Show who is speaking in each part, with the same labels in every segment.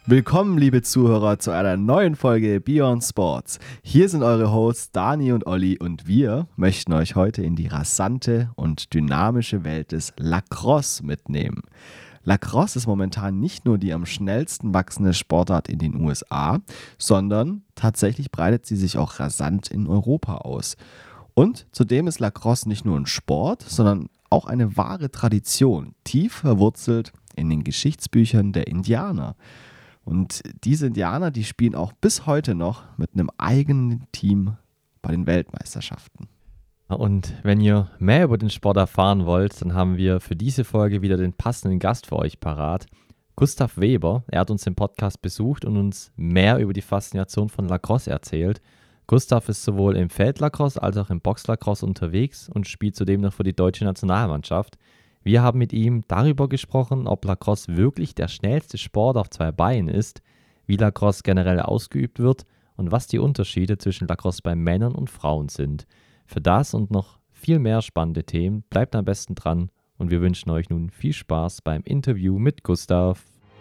Speaker 1: Willkommen, liebe Zuhörer, zu einer neuen Folge Beyond Sports. Hier sind eure Hosts Dani und Olli und wir möchten euch heute in die rasante und dynamische Welt des Lacrosse mitnehmen. Lacrosse ist momentan nicht nur die am schnellsten wachsende Sportart in den USA, sondern tatsächlich breitet sie sich auch rasant in Europa aus. Und zudem ist Lacrosse nicht nur ein Sport, sondern auch eine wahre Tradition, tief verwurzelt in den Geschichtsbüchern der Indianer. Und diese Indianer, die spielen auch bis heute noch mit einem eigenen Team bei den Weltmeisterschaften.
Speaker 2: Und wenn ihr mehr über den Sport erfahren wollt, dann haben wir für diese Folge wieder den passenden Gast für euch parat. Gustav Weber, er hat uns im Podcast besucht und uns mehr über die Faszination von Lacrosse erzählt. Gustav ist sowohl im Feldlacrosse als auch im Boxlacrosse unterwegs und spielt zudem noch für die deutsche Nationalmannschaft. Wir haben mit ihm darüber gesprochen, ob Lacrosse wirklich der schnellste Sport auf zwei Beinen ist, wie Lacrosse generell ausgeübt wird und was die Unterschiede zwischen Lacrosse bei Männern und Frauen sind. Für das und noch viel mehr spannende Themen bleibt am besten dran und wir wünschen euch nun viel Spaß beim Interview mit Gustav.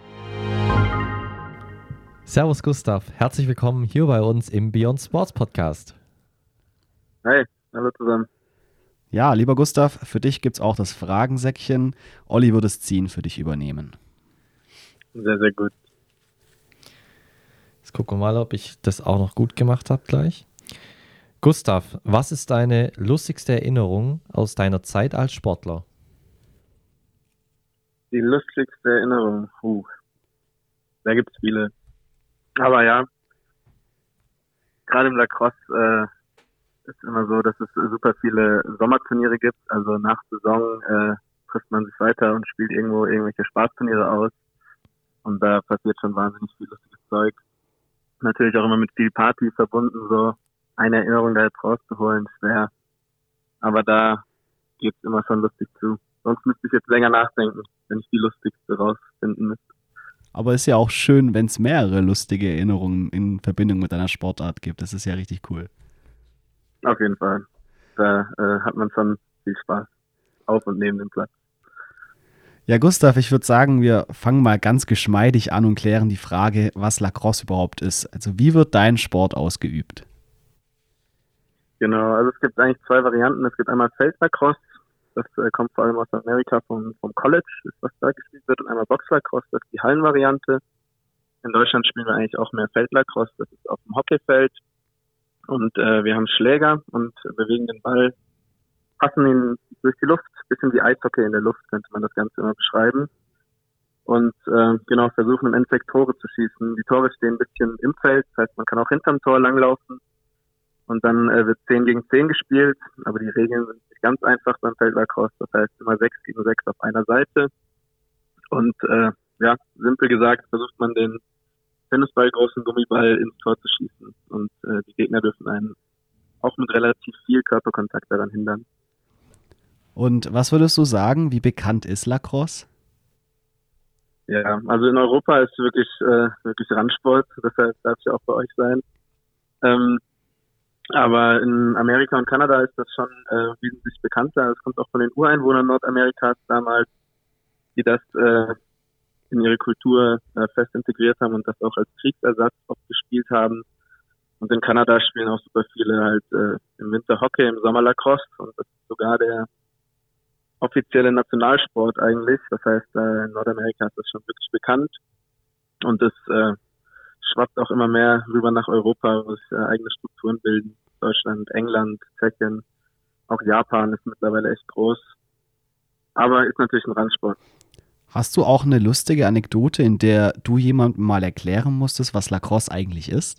Speaker 2: Servus Gustav, herzlich willkommen hier bei uns im Beyond Sports Podcast.
Speaker 3: Hey, hallo zusammen.
Speaker 1: Ja, lieber Gustav, für dich gibt es auch das Fragensäckchen. Olli wird es ziehen für dich übernehmen.
Speaker 3: Sehr, sehr gut.
Speaker 2: Jetzt gucken wir mal, ob ich das auch noch gut gemacht habe gleich. Gustav, was ist deine lustigste Erinnerung aus deiner Zeit als Sportler?
Speaker 3: Die lustigste Erinnerung, da gibt es viele. Aber ja, gerade im Lacrosse ist immer so, dass es super viele Sommerturniere gibt. Also nach Saison trifft man sich weiter und spielt irgendwo irgendwelche Spaßturniere aus. Und da passiert schon wahnsinnig viel lustiges Zeug. Natürlich auch immer mit viel Party verbunden, so eine Erinnerung da jetzt rauszuholen, schwer. Aber da geht's immer schon lustig zu. Sonst müsste ich jetzt länger nachdenken, wenn ich die lustigste rausfinden müsste.
Speaker 1: Aber es ist ja auch schön, wenn es mehrere lustige Erinnerungen in Verbindung mit einer Sportart gibt. Das ist ja richtig cool.
Speaker 3: Auf jeden Fall. Da hat man schon viel Spaß auf und neben dem Platz.
Speaker 1: Ja, Gustav, ich würde sagen, wir fangen mal ganz geschmeidig an und klären die Frage, was Lacrosse überhaupt ist. Also wie wird dein Sport ausgeübt?
Speaker 3: Genau, also es gibt eigentlich zwei Varianten. Es gibt einmal Feldlacrosse, das kommt vor allem aus Amerika vom College, ist was da gespielt wird, und einmal Boxlacrosse, das ist die Hallenvariante. In Deutschland spielen wir eigentlich auch mehr Feldlacrosse, das ist auf dem Hockeyfeld. Und wir haben Schläger und bewegen den Ball, passen ihn durch die Luft, bisschen wie Eishockey in der Luft, könnte man das Ganze immer beschreiben. Und versuchen im Endeffekt Tore zu schießen. Die Tore stehen ein bisschen im Feld, das heißt, man kann auch hinterm Tor langlaufen. Und dann wird 10 gegen 10 gespielt, aber die Regeln sind nicht ganz einfach beim Feldlacrosse, das heißt immer 6 gegen 6 auf einer Seite. Und simpel gesagt versucht man den Tennisball, großen Gummiball ins Tor zu schießen. Und die Gegner dürfen einen auch mit relativ viel Körperkontakt daran hindern.
Speaker 1: Und was würdest du sagen, wie bekannt ist Lacrosse?
Speaker 3: Ja, also in Europa ist wirklich Randsport, deshalb darf es ja auch bei euch sein. Aber in Amerika und Kanada ist das schon wesentlich bekannter. Es kommt auch von den Ureinwohnern Nordamerikas damals, die das in ihre Kultur fest integriert haben und das auch als Kriegsersatz oft gespielt haben. Und in Kanada spielen auch super viele halt im Winter Hockey, im Sommer Lacrosse, und das ist sogar der offizielle Nationalsport eigentlich. Das heißt, in Nordamerika ist das schon wirklich bekannt und es schwappt auch immer mehr rüber nach Europa, wo sich eigene Strukturen bilden. Deutschland, England, Tschechien, auch Japan ist mittlerweile echt groß, aber ist natürlich ein Randsport.
Speaker 1: Hast du auch eine lustige Anekdote, in der du jemandem mal erklären musstest, was Lacrosse eigentlich ist?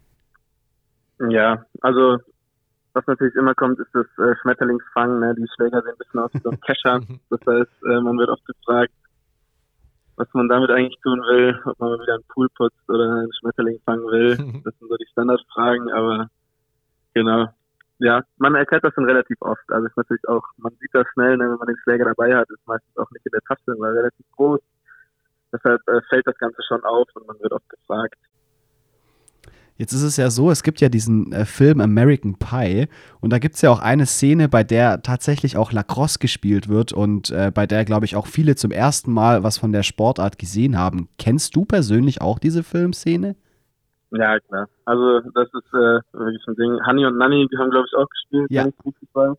Speaker 3: Ja, also was natürlich immer kommt, ist das Schmetterlingsfangen. Ne? Die Schläger sehen ein bisschen aus wie so ein Kescher. Das heißt, man wird oft gefragt, was man damit eigentlich tun will, ob man mal wieder einen Pool putzt oder einen Schmetterling fangen will. Das sind so die Standardfragen, aber genau. Ja, man erklärt das schon relativ oft. Also ist natürlich auch, man sieht das schnell, ne, wenn man den Schläger dabei hat, ist meistens auch nicht in der Tasche, weil relativ groß. Deshalb fällt das Ganze schon auf und man wird oft gefragt.
Speaker 1: Jetzt ist es ja so, es gibt ja diesen Film American Pie und da gibt es ja auch eine Szene, bei der tatsächlich auch Lacrosse gespielt wird und bei der, glaube ich, auch viele zum ersten Mal was von der Sportart gesehen haben. Kennst du persönlich auch diese Filmszene?
Speaker 3: Ja, klar. Also das ist wirklich ein Ding. Honey und Nanny, die haben, glaube ich, auch gespielt,
Speaker 1: Ja.
Speaker 3: wenn ich richtig weiß.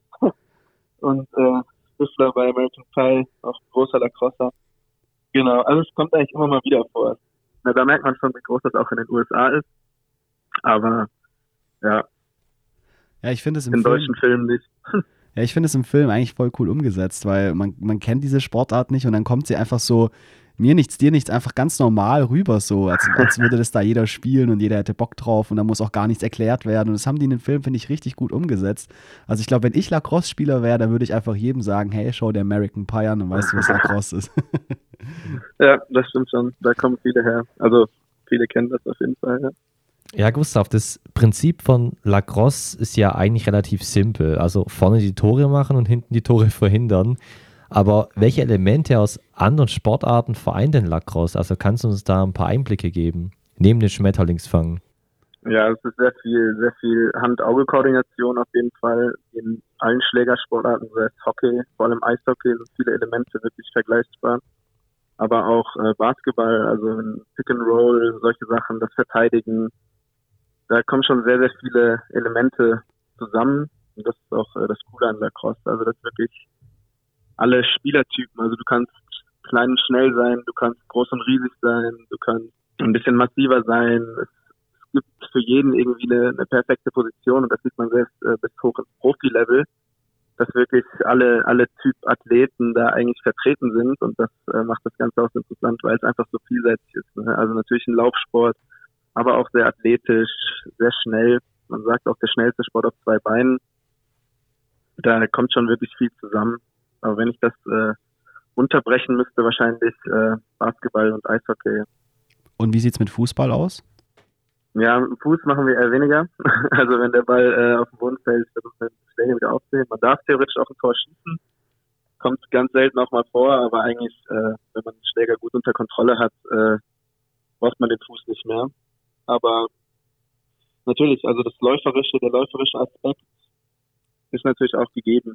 Speaker 3: Und Stifler bei American Pie, auch großer Lacrosser. Genau, also es kommt eigentlich immer mal wieder vor. Na, da merkt man schon, wie groß das auch in den USA ist. Aber ja,
Speaker 1: Ja, ich finde es im
Speaker 3: in
Speaker 1: Film,
Speaker 3: deutschen Filmen nicht.
Speaker 1: ja, ich finde es im Film eigentlich voll cool umgesetzt, weil man kennt diese Sportart nicht und dann kommt sie einfach so, mir nichts, dir nichts, einfach ganz normal rüber, so, als würde das da jeder spielen und jeder hätte Bock drauf und da muss auch gar nichts erklärt werden. Und das haben die in den Film, finde ich, richtig gut umgesetzt. Also ich glaube, wenn ich Lacrosse-Spieler wäre, dann würde ich einfach jedem sagen, hey, schau der American Pie an und weißt du, was Lacrosse ist.
Speaker 3: Ja, das stimmt schon. Da kommen viele her. Also viele kennen das auf jeden Fall, ja.
Speaker 2: Ja, Gustav, das Prinzip von Lacrosse ist ja eigentlich relativ simpel. Also vorne die Tore machen und hinten die Tore verhindern. Aber welche Elemente aus anderen Sportarten vereint denn Lacrosse? Also kannst du uns da ein paar Einblicke geben? Neben den Schmetterlingsfang.
Speaker 3: Ja, es ist sehr viel Hand-Auge-Koordination auf jeden Fall. In allen Schlägersportarten, sei es Hockey, vor allem Eishockey, sind viele Elemente wirklich vergleichbar. Aber auch Basketball, also Pick and Roll, solche Sachen, das Verteidigen. Da kommen schon sehr viele Elemente zusammen. Und das ist auch das Coole an Lacrosse. Also das ist wirklich alle Spielertypen. Also du kannst klein und schnell sein, du kannst groß und riesig sein, du kannst ein bisschen massiver sein. Es gibt für jeden irgendwie eine perfekte Position und das sieht man selbst bis hoch ins Profi-Level, dass wirklich alle Typ Athleten da eigentlich vertreten sind und das macht das Ganze auch interessant, weil es einfach so vielseitig ist. Ne? Also natürlich ein Laufsport, aber auch sehr athletisch, sehr schnell. Man sagt auch der schnellste Sport auf 2 Beinen. Da kommt schon wirklich viel zusammen. Aber wenn ich das unterbrechen müsste, wahrscheinlich Basketball und Eishockey.
Speaker 1: Und wie sieht's mit Fußball aus?
Speaker 3: Ja, mit dem Fuß machen wir eher weniger. Also wenn der Ball auf dem Boden fällt, versucht man den Schläger wieder aufzuheben. Man darf theoretisch auch ein Tor schießen. Kommt ganz selten auch mal vor, aber eigentlich, wenn man den Schläger gut unter Kontrolle hat, braucht man den Fuß nicht mehr. Aber natürlich, also der läuferische Aspekt ist natürlich auch gegeben.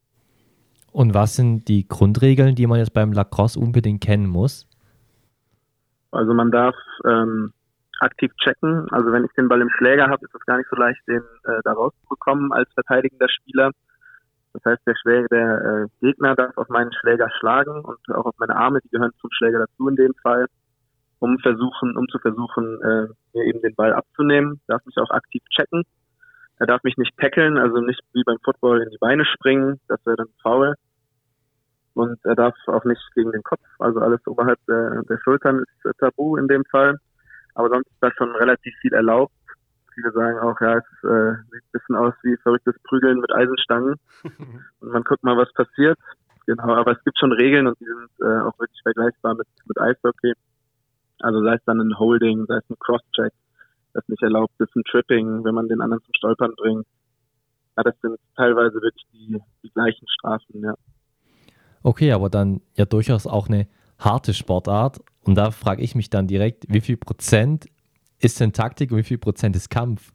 Speaker 2: Und was sind die Grundregeln, die man jetzt beim Lacrosse unbedingt kennen muss?
Speaker 3: Also man darf aktiv checken. Also wenn ich den Ball im Schläger habe, ist es gar nicht so leicht, den da rauszubekommen als verteidigender Spieler. Das heißt, der Gegner darf auf meinen Schläger schlagen und auch auf meine Arme, die gehören zum Schläger dazu in dem Fall, um zu versuchen, mir eben den Ball abzunehmen. Darf mich auch aktiv checken. Er darf mich nicht tackeln, also nicht wie beim Football in die Beine springen, das wäre dann Foul. Und er darf auch nicht gegen den Kopf, also alles oberhalb der Schultern ist tabu in dem Fall. Aber sonst ist da schon relativ viel erlaubt. Viele sagen auch, ja, es sieht ein bisschen aus wie verrücktes Prügeln mit Eisenstangen. Und man guckt mal, was passiert. Genau, aber es gibt schon Regeln und die sind auch wirklich vergleichbar mit Eishockey. Also sei es dann ein Holding, sei es ein Crosscheck, das nicht erlaubt ist, ein Tripping, wenn man den anderen zum Stolpern bringt. Ja, das sind teilweise wirklich die gleichen Strafen, ja.
Speaker 2: Okay, aber dann ja durchaus auch eine harte Sportart. Und da frage ich mich dann direkt, wie viel Prozent ist denn Taktik und wie viel Prozent ist Kampf?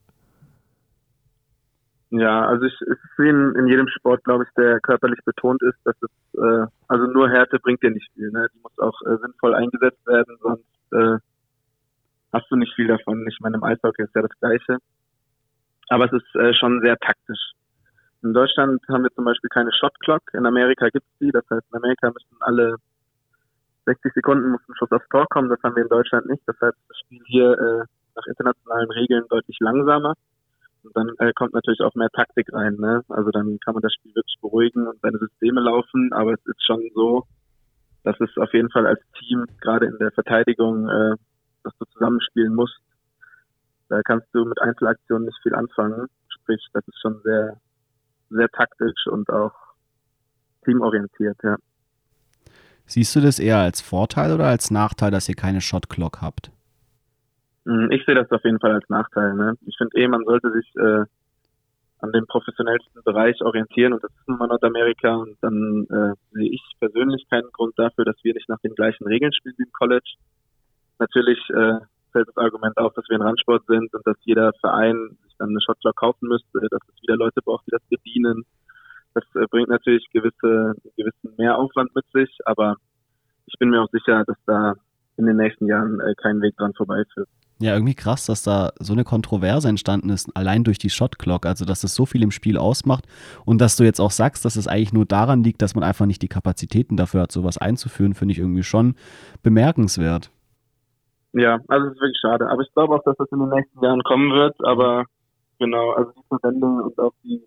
Speaker 3: Ja, also es ist wie in jedem Sport, glaube ich, der körperlich betont ist, dass es, also nur Härte bringt dir nicht viel, ne? Die muss auch sinnvoll eingesetzt werden, sonst hast du nicht viel davon. Ich meine, im Eishockey ist ja das Gleiche. Aber es ist schon sehr taktisch. In Deutschland haben wir zum Beispiel keine Shot Clock. In Amerika gibt es die. Das heißt, in Amerika müssen alle 60 Sekunden muss ein Schuss aufs Tor kommen. Das haben wir in Deutschland nicht. Das heißt, das Spiel hier nach internationalen Regeln deutlich langsamer. Und dann kommt natürlich auch mehr Taktik rein. Ne? Also dann kann man das Spiel wirklich beruhigen und seine Systeme laufen. Aber es ist schon so, dass es auf jeden Fall als Team, gerade in der Verteidigung, dass du zusammenspielen musst. Da kannst du mit Einzelaktionen nicht viel anfangen. Sprich, das ist schon sehr, sehr taktisch und auch teamorientiert, ja.
Speaker 1: Siehst du das eher als Vorteil oder als Nachteil, dass ihr keine Shot Clock habt?
Speaker 3: Ich sehe das auf jeden Fall als Nachteil. Ne? Ich finde man sollte sich an dem professionellsten Bereich orientieren und das ist nun mal Nordamerika und dann sehe ich persönlich keinen Grund dafür, dass wir nicht nach den gleichen Regeln spielen wie im College. Natürlich fällt das Argument auf, dass wir ein Randsport sind und dass jeder Verein sich dann eine Shotclock kaufen müsste, dass es wieder Leute braucht, die das bedienen. Das bringt natürlich einen gewissen Mehraufwand mit sich, aber ich bin mir auch sicher, dass da in den nächsten Jahren kein Weg dran vorbeiführt.
Speaker 1: Ja, irgendwie krass, dass da so eine Kontroverse entstanden ist, allein durch die Shotclock, also dass das so viel im Spiel ausmacht und dass du jetzt auch sagst, dass es eigentlich nur daran liegt, dass man einfach nicht die Kapazitäten dafür hat, sowas einzuführen, finde ich irgendwie schon bemerkenswert.
Speaker 3: Ja, also es ist wirklich schade, aber ich glaube auch, dass das in den nächsten Jahren kommen wird, aber genau, also die Verbände und auch die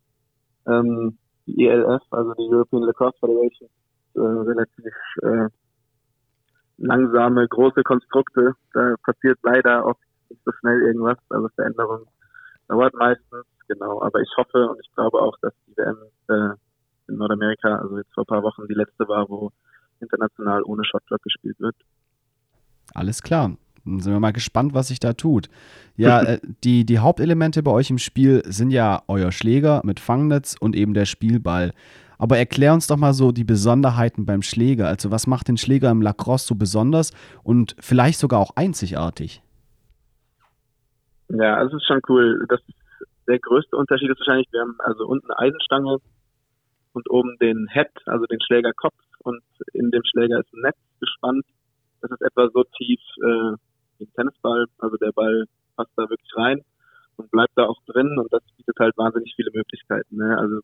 Speaker 3: ELF, also die European Lacrosse Federation, relativ langsame, große Konstrukte. Da passiert leider oft nicht so schnell irgendwas. Also Veränderung dauert meistens, genau. Aber ich hoffe und ich glaube auch, dass die WM in Nordamerika, also jetzt vor ein paar Wochen die letzte war, wo international ohne Shotclock gespielt wird.
Speaker 1: Alles klar. Dann sind wir mal gespannt, was sich da tut. Ja, die Hauptelemente bei euch im Spiel sind ja euer Schläger mit Fangnetz und eben der Spielball. Aber erklär uns doch mal so die Besonderheiten beim Schläger. Also was macht den Schläger im Lacrosse so besonders und vielleicht sogar auch einzigartig?
Speaker 3: Ja, also es ist schon cool. Der größte Unterschied ist wahrscheinlich, wir haben also unten eine Eisenstange und oben den Head, also den Schlägerkopf, und in dem Schläger ist ein Netz gespannt. Das ist etwa so tief wie ein Tennisball, also der Ball passt da wirklich rein und bleibt da auch drin und das bietet halt wahnsinnig viele Möglichkeiten. Ne? Also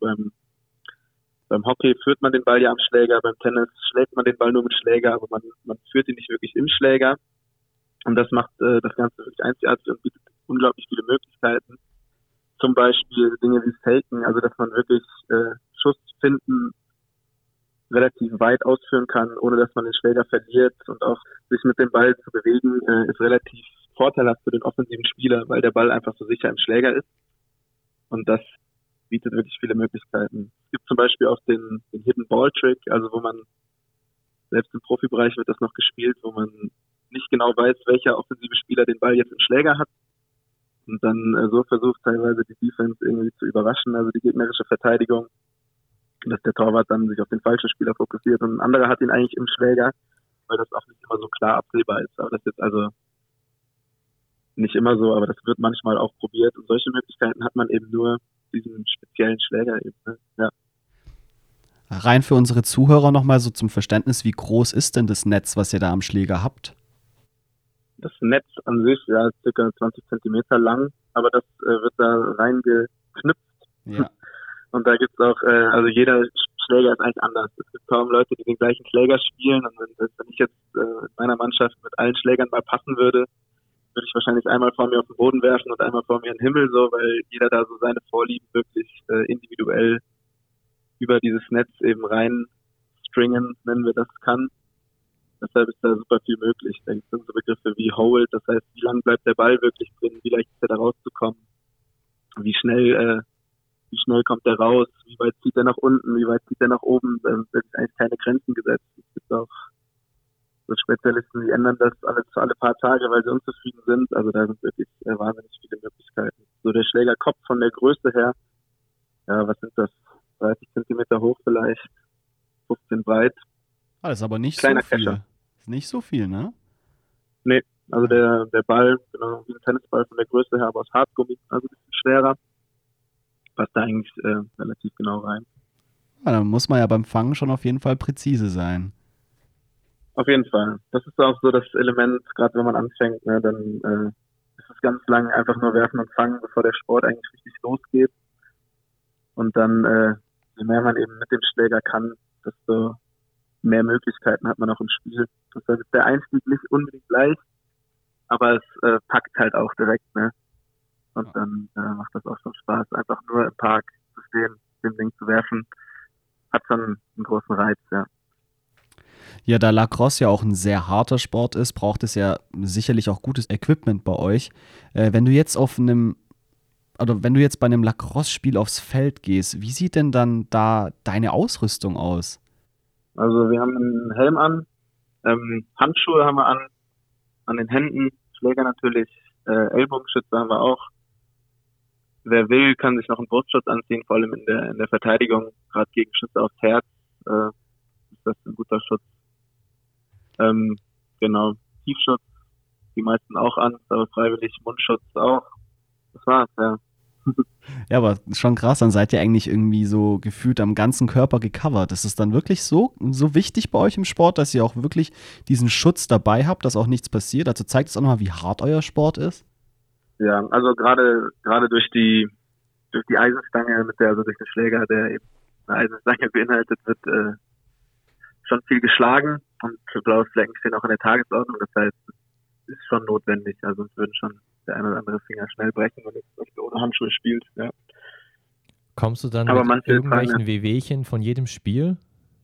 Speaker 3: beim Hockey führt man den Ball ja am Schläger, beim Tennis schlägt man den Ball nur mit Schläger, aber man führt ihn nicht wirklich im Schläger. Und das macht das Ganze wirklich einzigartig und bietet unglaublich viele Möglichkeiten. Zum Beispiel Dinge wie Faken, also dass man wirklich Schuss finden relativ weit ausführen kann, ohne dass man den Schläger verliert, und auch sich mit dem Ball zu bewegen, ist relativ vorteilhaft für den offensiven Spieler, weil der Ball einfach so sicher im Schläger ist. Und das bietet wirklich viele Möglichkeiten. Es gibt zum Beispiel auch den Hidden Ball Trick, also wo man, selbst im Profibereich wird das noch gespielt, wo man nicht genau weiß, welcher offensive Spieler den Ball jetzt im Schläger hat und dann so versucht teilweise die Defense irgendwie zu überraschen, also die gegnerische Verteidigung, dass der Torwart dann sich auf den falschen Spieler fokussiert und ein anderer hat ihn eigentlich im Schläger, weil das auch nicht immer so klar absehbar ist. Aber das ist jetzt also nicht immer so, aber das wird manchmal auch probiert und solche Möglichkeiten hat man eben nur diesen speziellen Schläger eben. Ne? Ja.
Speaker 1: Rein für unsere Zuhörer nochmal so zum Verständnis, wie groß ist denn das Netz, was ihr da am Schläger habt?
Speaker 3: Das Netz an sich, ja, ist circa 20 Zentimeter lang, aber das wird da reingeknüpft.
Speaker 1: Ja.
Speaker 3: Und da gibt's auch, also jeder Schläger ist eigentlich anders. Es gibt kaum Leute, die den gleichen Schläger spielen. Und wenn ich jetzt in meiner Mannschaft mit allen Schlägern mal passen würde ich wahrscheinlich einmal vor mir auf den Boden werfen und einmal vor mir in den Himmel, so, weil jeder da so seine Vorlieben wirklich individuell über dieses Netz eben reinstringen, nennen wir das, kann. Deshalb ist da super viel möglich. Da gibt es so Begriffe wie Hold, das heißt, wie lang bleibt der Ball wirklich drin, wie leicht ist er da rauszukommen, wie schnell kommt der raus, wie weit zieht er nach unten, wie weit zieht er nach oben, da sind eigentlich keine Grenzen gesetzt. Es gibt auch so Spezialisten, die ändern das alle paar Tage, weil sie unzufrieden sind, also da sind wirklich wahnsinnig viele Möglichkeiten. So der Schlägerkopf von der Größe her, ja, was sind das, 30 Zentimeter hoch vielleicht, 15 breit.
Speaker 1: Ah, das ist aber nicht
Speaker 3: Kleiner
Speaker 1: so viel.
Speaker 3: Kescher.
Speaker 1: Ist nicht so viel, ne?
Speaker 3: Nee, also der Ball, genau, wie ein Tennisball von der Größe her, aber aus Hartgummi, also ein bisschen schwerer. Passt da eigentlich relativ genau rein.
Speaker 1: Ja, dann muss man ja beim Fangen schon auf jeden Fall präzise sein.
Speaker 3: Auf jeden Fall. Das ist auch so das Element, gerade wenn man anfängt, ne, dann ist es ganz lang einfach nur werfen und fangen, bevor der Sport eigentlich richtig losgeht. Und dann, je mehr man eben mit dem Schläger kann, desto mehr Möglichkeiten hat man auch im Spiel. Das heißt, der Einstieg nicht unbedingt leicht, aber es packt halt auch direkt, ne? Und dann macht das auch schon Spaß, einfach nur im Park zu stehen, dem Ding zu werfen. Hat schon einen großen Reiz, ja.
Speaker 1: Ja, da Lacrosse ja auch ein sehr harter Sport ist, braucht es ja sicherlich auch gutes Equipment bei euch. Wenn du jetzt bei einem Lacrosse-Spiel aufs Feld gehst, wie sieht denn dann da deine Ausrüstung aus?
Speaker 3: Also wir haben einen Helm an, Handschuhe haben wir an den Händen, Schläger natürlich, Ellbogenschütze haben wir auch. Wer will, kann sich noch einen Brustschutz anziehen, vor allem in der Verteidigung, gerade gegen Schüsse aufs Herz, ist das ein guter Schutz. Genau, Tiefschutz die meisten auch an, aber freiwillig Mundschutz auch. Das war's, ja.
Speaker 1: Ja, aber schon krass, dann seid ihr eigentlich irgendwie so gefühlt am ganzen Körper gecovert. Ist es dann wirklich so wichtig bei euch im Sport, dass ihr auch wirklich diesen Schutz dabei habt, dass auch nichts passiert? Also zeigt es auch nochmal, wie hart euer Sport ist?
Speaker 3: Ja, also gerade durch die Eisenstange, also durch den Schläger, der eben eine Eisenstange beinhaltet, wird schon viel geschlagen und blaue Flecken stehen auch in der Tagesordnung. Das heißt, es ist schon notwendig. Also es würden schon der eine oder andere Finger schnell brechen, wenn es ohne Handschuhe spielt. Ja.
Speaker 2: Kommst du dann
Speaker 3: Aber
Speaker 2: mit irgendwelchen
Speaker 3: tragen,
Speaker 2: Wehwehchen von jedem Spiel?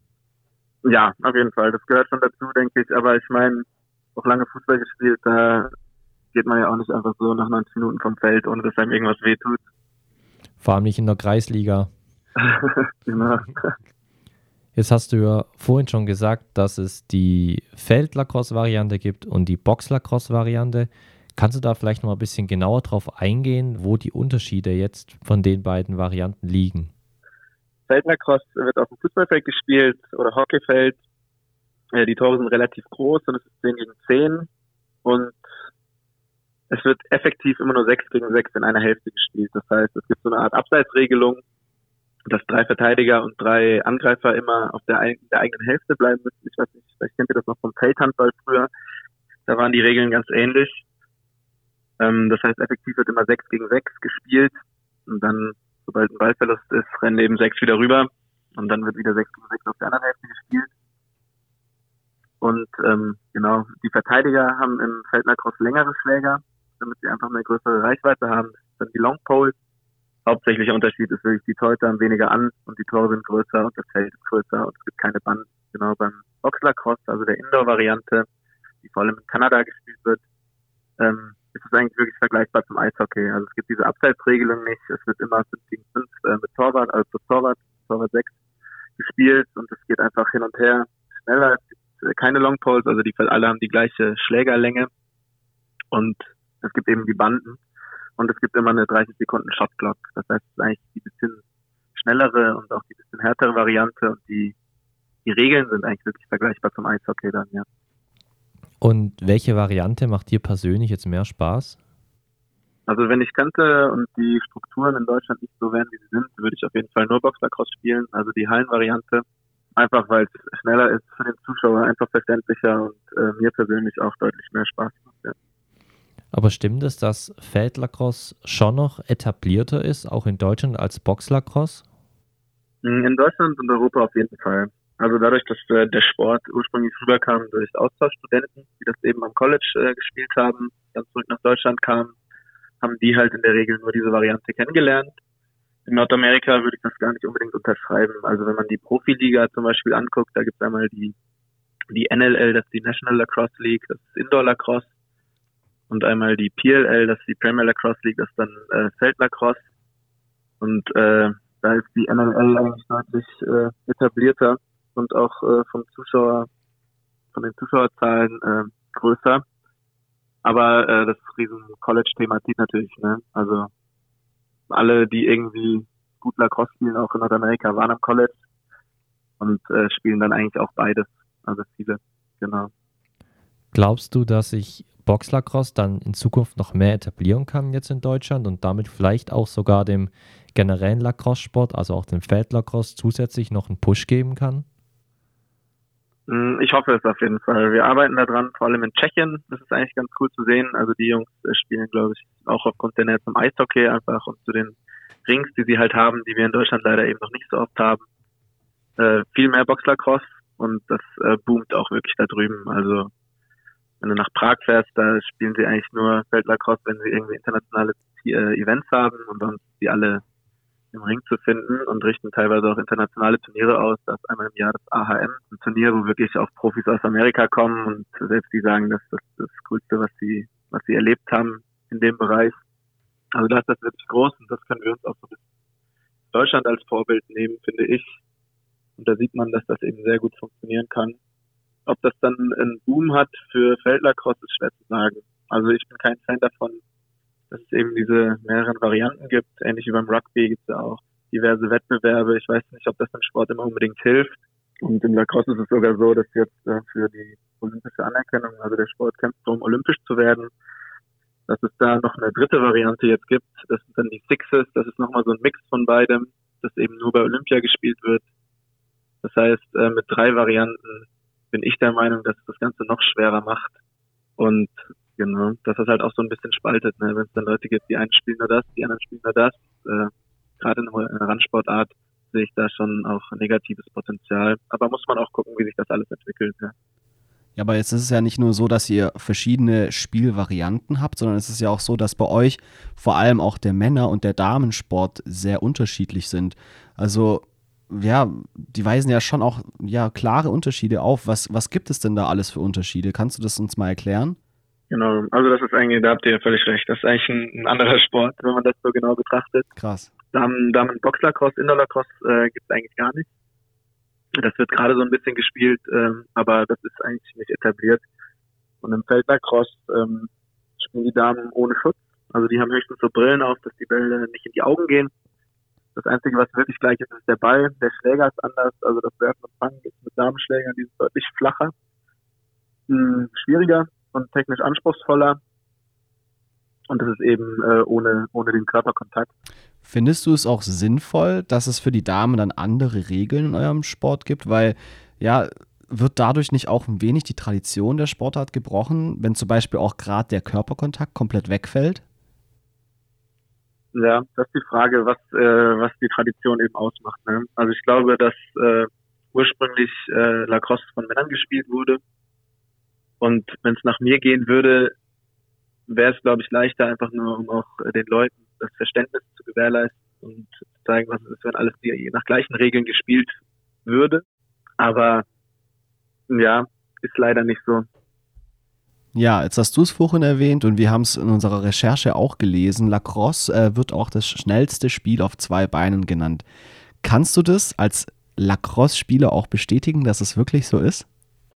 Speaker 3: Ja, auf jeden Fall. Das gehört schon dazu, denke ich. Aber ich meine, auch lange Fußball gespielt, da geht man ja auch nicht einfach so nach 90 Minuten vom Feld, ohne dass einem irgendwas wehtut.
Speaker 2: Vor allem nicht in der Kreisliga.
Speaker 3: Genau.
Speaker 2: Jetzt hast du ja vorhin schon gesagt, dass es die Feldlacrosse-Variante gibt und die Boxlacrosse-Variante. Kannst du da vielleicht noch mal ein bisschen genauer drauf eingehen, wo die Unterschiede jetzt von den beiden Varianten liegen?
Speaker 3: Feldlacrosse wird auf dem Fußballfeld gespielt oder Hockeyfeld. Die Tore sind relativ groß und es ist 10 gegen 10 und es wird effektiv immer nur 6 gegen 6 in einer Hälfte gespielt. Das heißt, es gibt so eine Art Abseitsregelung, dass 3 Verteidiger und 3 Angreifer immer auf der eigenen Hälfte bleiben müssen. Ich weiß nicht, vielleicht kennt ihr das noch vom Feldhandball früher. Da waren die Regeln ganz ähnlich. Das heißt, effektiv wird immer 6 gegen 6 gespielt und dann, sobald ein Ballverlust ist, rennen eben 6 wieder rüber und dann wird wieder 6 gegen 6 auf der anderen Hälfte gespielt. Und genau, die Verteidiger haben im Feldlacrosse längere Schläger, damit sie einfach eine größere Reichweite haben. Das sind dann die Long Poles. Hauptsächlicher Unterschied ist wirklich, die Torhüter haben weniger an und die Tore sind größer und das Feld ist größer und es gibt keine Banden. Genau, beim Boxlacrosse, also der Indoor-Variante, die vor allem in Kanada gespielt wird, ist es eigentlich wirklich vergleichbar zum Eishockey. Also es gibt diese Abseitsregelung nicht. Es wird immer 5 gegen 5 mit Torwart, also Torwart 6 gespielt und es geht einfach hin und her schneller. Es gibt keine Long Poles, also alle haben die gleiche Schlägerlänge und es gibt eben die Banden und es gibt immer eine 30 Sekunden Shot Clock. Das heißt, es ist eigentlich die bisschen schnellere und auch die bisschen härtere Variante und die Regeln sind eigentlich wirklich vergleichbar zum Eishockey dann, ja.
Speaker 2: Und welche Variante macht dir persönlich jetzt mehr Spaß?
Speaker 3: Also wenn ich könnte und die Strukturen in Deutschland nicht so wären, wie sie sind, würde ich auf jeden Fall nur Boxlacrosse spielen, also die Hallenvariante. Einfach weil es schneller ist für den Zuschauer, einfach verständlicher und mir persönlich auch deutlich mehr Spaß macht. Ja.
Speaker 2: Aber stimmt es, dass Feldlacrosse schon noch etablierter ist, auch in Deutschland, als Boxlacrosse?
Speaker 3: In Deutschland und Europa auf jeden Fall. Also dadurch, dass der Sport ursprünglich rüberkam durch Austauschstudenten, die das eben am College gespielt haben, dann zurück nach Deutschland kamen, haben die halt in der Regel nur diese Variante kennengelernt. In Nordamerika würde ich das gar nicht unbedingt unterschreiben. Also wenn man die Profiliga zum Beispiel anguckt, da gibt es einmal die NLL, das ist die National Lacrosse League, das ist Indoor Lacrosse, und einmal die PLL, das ist die Premier Lacrosse League, das ist dann Feldlacrosse. Und da ist die NLL eigentlich deutlich etablierter und auch von den Zuschauerzahlen größer. Aber das riesen College-Thema zieht natürlich, ne? Also alle, die irgendwie gut Lacrosse spielen, auch in Nordamerika, waren am College und spielen dann eigentlich auch beides. Also viele, genau.
Speaker 2: Glaubst du, dass sich Boxlacrosse dann in Zukunft noch mehr etablieren kann jetzt in Deutschland und damit vielleicht auch sogar dem generellen Lacrosse-Sport, also auch dem Feldlacrosse, zusätzlich noch einen Push geben kann?
Speaker 3: Ich hoffe es auf jeden Fall. Wir arbeiten daran, vor allem in Tschechien. Das ist eigentlich ganz cool zu sehen. Also die Jungs spielen, glaube ich, auch aufgrund der Nähe zum Eishockey einfach und zu den Rings, die sie halt haben, die wir in Deutschland leider eben noch nicht so oft haben. Viel mehr Boxlacrosse und das boomt auch wirklich da drüben. Also wenn du nach Prag fährst, da spielen sie eigentlich nur Feldlacrosse, wenn sie irgendwie internationale Events haben und sonst die alle im Ring zu finden und richten teilweise auch internationale Turniere aus. Da ist einmal im Jahr das AHM, ein Turnier, wo wirklich auch Profis aus Amerika kommen und selbst die sagen, das ist das Coolste, was sie erlebt haben in dem Bereich. Also da ist das wirklich groß und das können wir uns auch so ein bisschen Deutschland als Vorbild nehmen, finde ich. Und da sieht man, dass das eben sehr gut funktionieren kann. Ob das dann einen Boom hat für Feldlacrosse, ist schwer zu sagen. Also ich bin kein Fan davon, dass es eben diese mehreren Varianten gibt. Ähnlich wie beim Rugby gibt es ja auch diverse Wettbewerbe. Ich weiß nicht, ob das dem Sport immer unbedingt hilft. Und im Lacrosse ist es sogar so, dass jetzt für die olympische Anerkennung, also der Sport kämpft darum, olympisch zu werden, dass es da noch eine dritte Variante jetzt gibt. Das sind dann die Sixes. Das ist nochmal so ein Mix von beidem, das eben nur bei Olympia gespielt wird. Das heißt, mit 3 Varianten bin ich der Meinung, dass es das Ganze noch schwerer macht. Und genau, dass das halt auch so ein bisschen spaltet, ne? Wenn es dann Leute gibt, die einen spielen nur das, die anderen spielen nur das. Gerade in einer Randsportart sehe ich da schon auch negatives Potenzial. Aber muss man auch gucken, wie sich das alles entwickelt. Ja.
Speaker 1: Ja, aber jetzt ist es ja nicht nur so, dass ihr verschiedene Spielvarianten habt, sondern es ist ja auch so, dass bei euch vor allem auch der Männer- und der Damensport sehr unterschiedlich sind. Also ja, die weisen ja schon auch klare Unterschiede auf. Was gibt es denn da alles für Unterschiede? Kannst du das uns mal erklären?
Speaker 3: Genau, also das ist eigentlich, da habt ihr völlig recht. Das ist eigentlich ein anderer Sport, wenn man das so genau betrachtet.
Speaker 1: Krass.
Speaker 3: Damen Boxlacrosse, Indoor-Lacrosse gibt's eigentlich gar nicht. Das wird gerade so ein bisschen gespielt, aber das ist eigentlich nicht etabliert. Und im Feldlacrosse spielen die Damen ohne Schutz. Also die haben höchstens so Brillen auf, dass die Bälle nicht in die Augen gehen. Das Einzige, was wirklich gleich ist, ist der Ball. Der Schläger ist anders. Also das Werfen und Fangen ist mit Damenschlägern, die sind deutlich flacher, schwieriger und technisch anspruchsvoller. Und das ist eben ohne den Körperkontakt.
Speaker 1: Findest du es auch sinnvoll, dass es für die Damen dann andere Regeln in eurem Sport gibt? Weil, ja, wird dadurch nicht auch ein wenig die Tradition der Sportart gebrochen, wenn zum Beispiel auch gerade der Körperkontakt komplett wegfällt?
Speaker 3: Ja, das ist die Frage, was die Tradition eben ausmacht. Ne? Also ich glaube, dass ursprünglich Lacrosse von Männern gespielt wurde. Und wenn es nach mir gehen würde, wäre es, glaube ich, leichter, einfach nur, um auch den Leuten das Verständnis zu gewährleisten und zu zeigen, was es ist, wenn alles nach gleichen Regeln gespielt würde. Aber ja, ist leider nicht so.
Speaker 1: Ja, jetzt hast du es vorhin erwähnt und wir haben es in unserer Recherche auch gelesen. Lacrosse wird auch das schnellste Spiel auf 2 Beinen genannt. Kannst du das als Lacrosse-Spieler auch bestätigen, dass es wirklich so ist?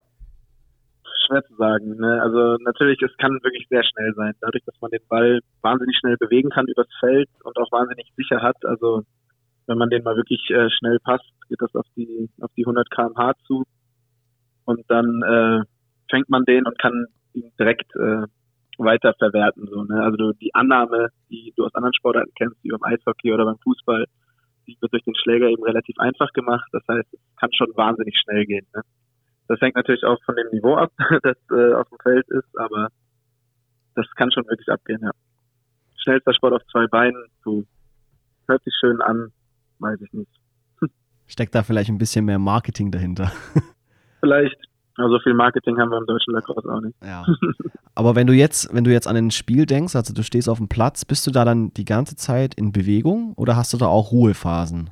Speaker 3: Schwer zu sagen. Ne? Also natürlich, es kann wirklich sehr schnell sein. Dadurch, dass man den Ball wahnsinnig schnell bewegen kann übers Feld und auch wahnsinnig sicher hat. Also wenn man den mal wirklich schnell passt, geht das auf die 100 km/h zu. Und dann fängt man den und kann ihn direkt weiter verwerten. So, ne? Also die Annahme, die du aus anderen Sportarten kennst, wie beim Eishockey oder beim Fußball, die wird durch den Schläger eben relativ einfach gemacht. Das heißt, es kann schon wahnsinnig schnell gehen. Ne? Das hängt natürlich auch von dem Niveau ab, das auf dem Feld ist, aber das kann schon wirklich abgehen, ja. Schnellster Sport auf 2 Beinen, hört sich schön an, weiß ich nicht.
Speaker 1: Steckt da vielleicht ein bisschen mehr Marketing dahinter?
Speaker 3: Vielleicht, aber so viel Marketing haben wir im deutschen Lacrosse auch nicht.
Speaker 1: Ja. Aber wenn du jetzt an ein Spiel denkst, also du stehst auf dem Platz, bist du da dann die ganze Zeit in Bewegung oder hast du da auch Ruhephasen?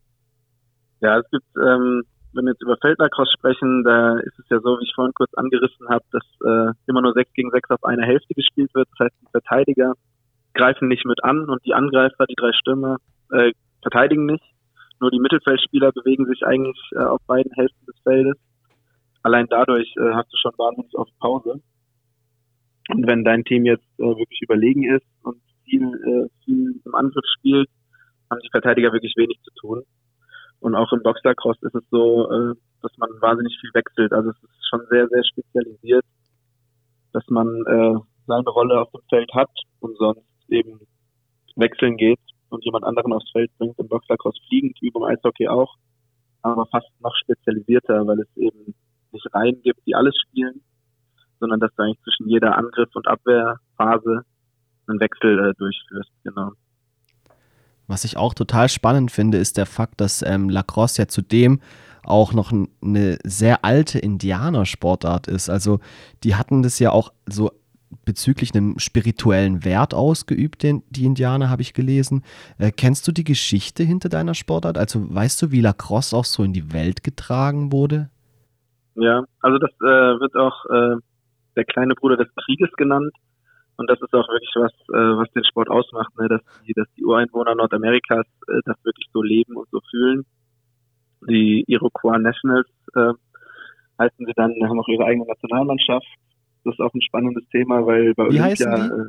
Speaker 3: Ja, es gibt wenn wir jetzt über Feldlacrosse sprechen, da ist es ja so, wie ich vorhin kurz angerissen habe, dass immer nur 6 gegen 6 auf eine Hälfte gespielt wird. Das heißt, die Verteidiger greifen nicht mit an und die Angreifer, die 3 Stürmer, verteidigen nicht. Nur die Mittelfeldspieler bewegen sich eigentlich auf beiden Hälften des Feldes. Allein dadurch hast du schon wahnsinnig oft Pause. Und wenn dein Team jetzt wirklich überlegen ist und viel im Angriff spielt, haben die Verteidiger wirklich wenig zu tun. Und auch im Boxlacrosse ist es so, dass man wahnsinnig viel wechselt. Also es ist schon sehr, sehr spezialisiert, dass man seine Rolle auf dem Feld hat und sonst eben wechseln geht und jemand anderen aufs Feld bringt. Im Boxlacrosse fliegend, wie beim Eishockey auch, aber fast noch spezialisierter, weil es eben nicht Reihen gibt, die alles spielen, sondern dass du eigentlich zwischen jeder Angriff- und Abwehrphase einen Wechsel durchführst. Genau.
Speaker 1: Was ich auch total spannend finde, ist der Fakt, dass Lacrosse ja zudem auch noch eine sehr alte Indianersportart ist. Also die hatten das ja auch so bezüglich einem spirituellen Wert ausgeübt, die Indianer, habe ich gelesen. Kennst du die Geschichte hinter deiner Sportart? Also weißt du, wie Lacrosse auch so in die Welt getragen wurde?
Speaker 3: Ja, also das wird auch der kleine Bruder des Krieges genannt. Und das ist auch wirklich was den Sport ausmacht, ne? dass die Ureinwohner Nordamerikas das wirklich so leben und so fühlen. Die Iroquois Nationals heißen sie dann, haben auch ihre eigene Nationalmannschaft. Das ist auch ein spannendes Thema, weil bei
Speaker 1: Wie
Speaker 3: Olympia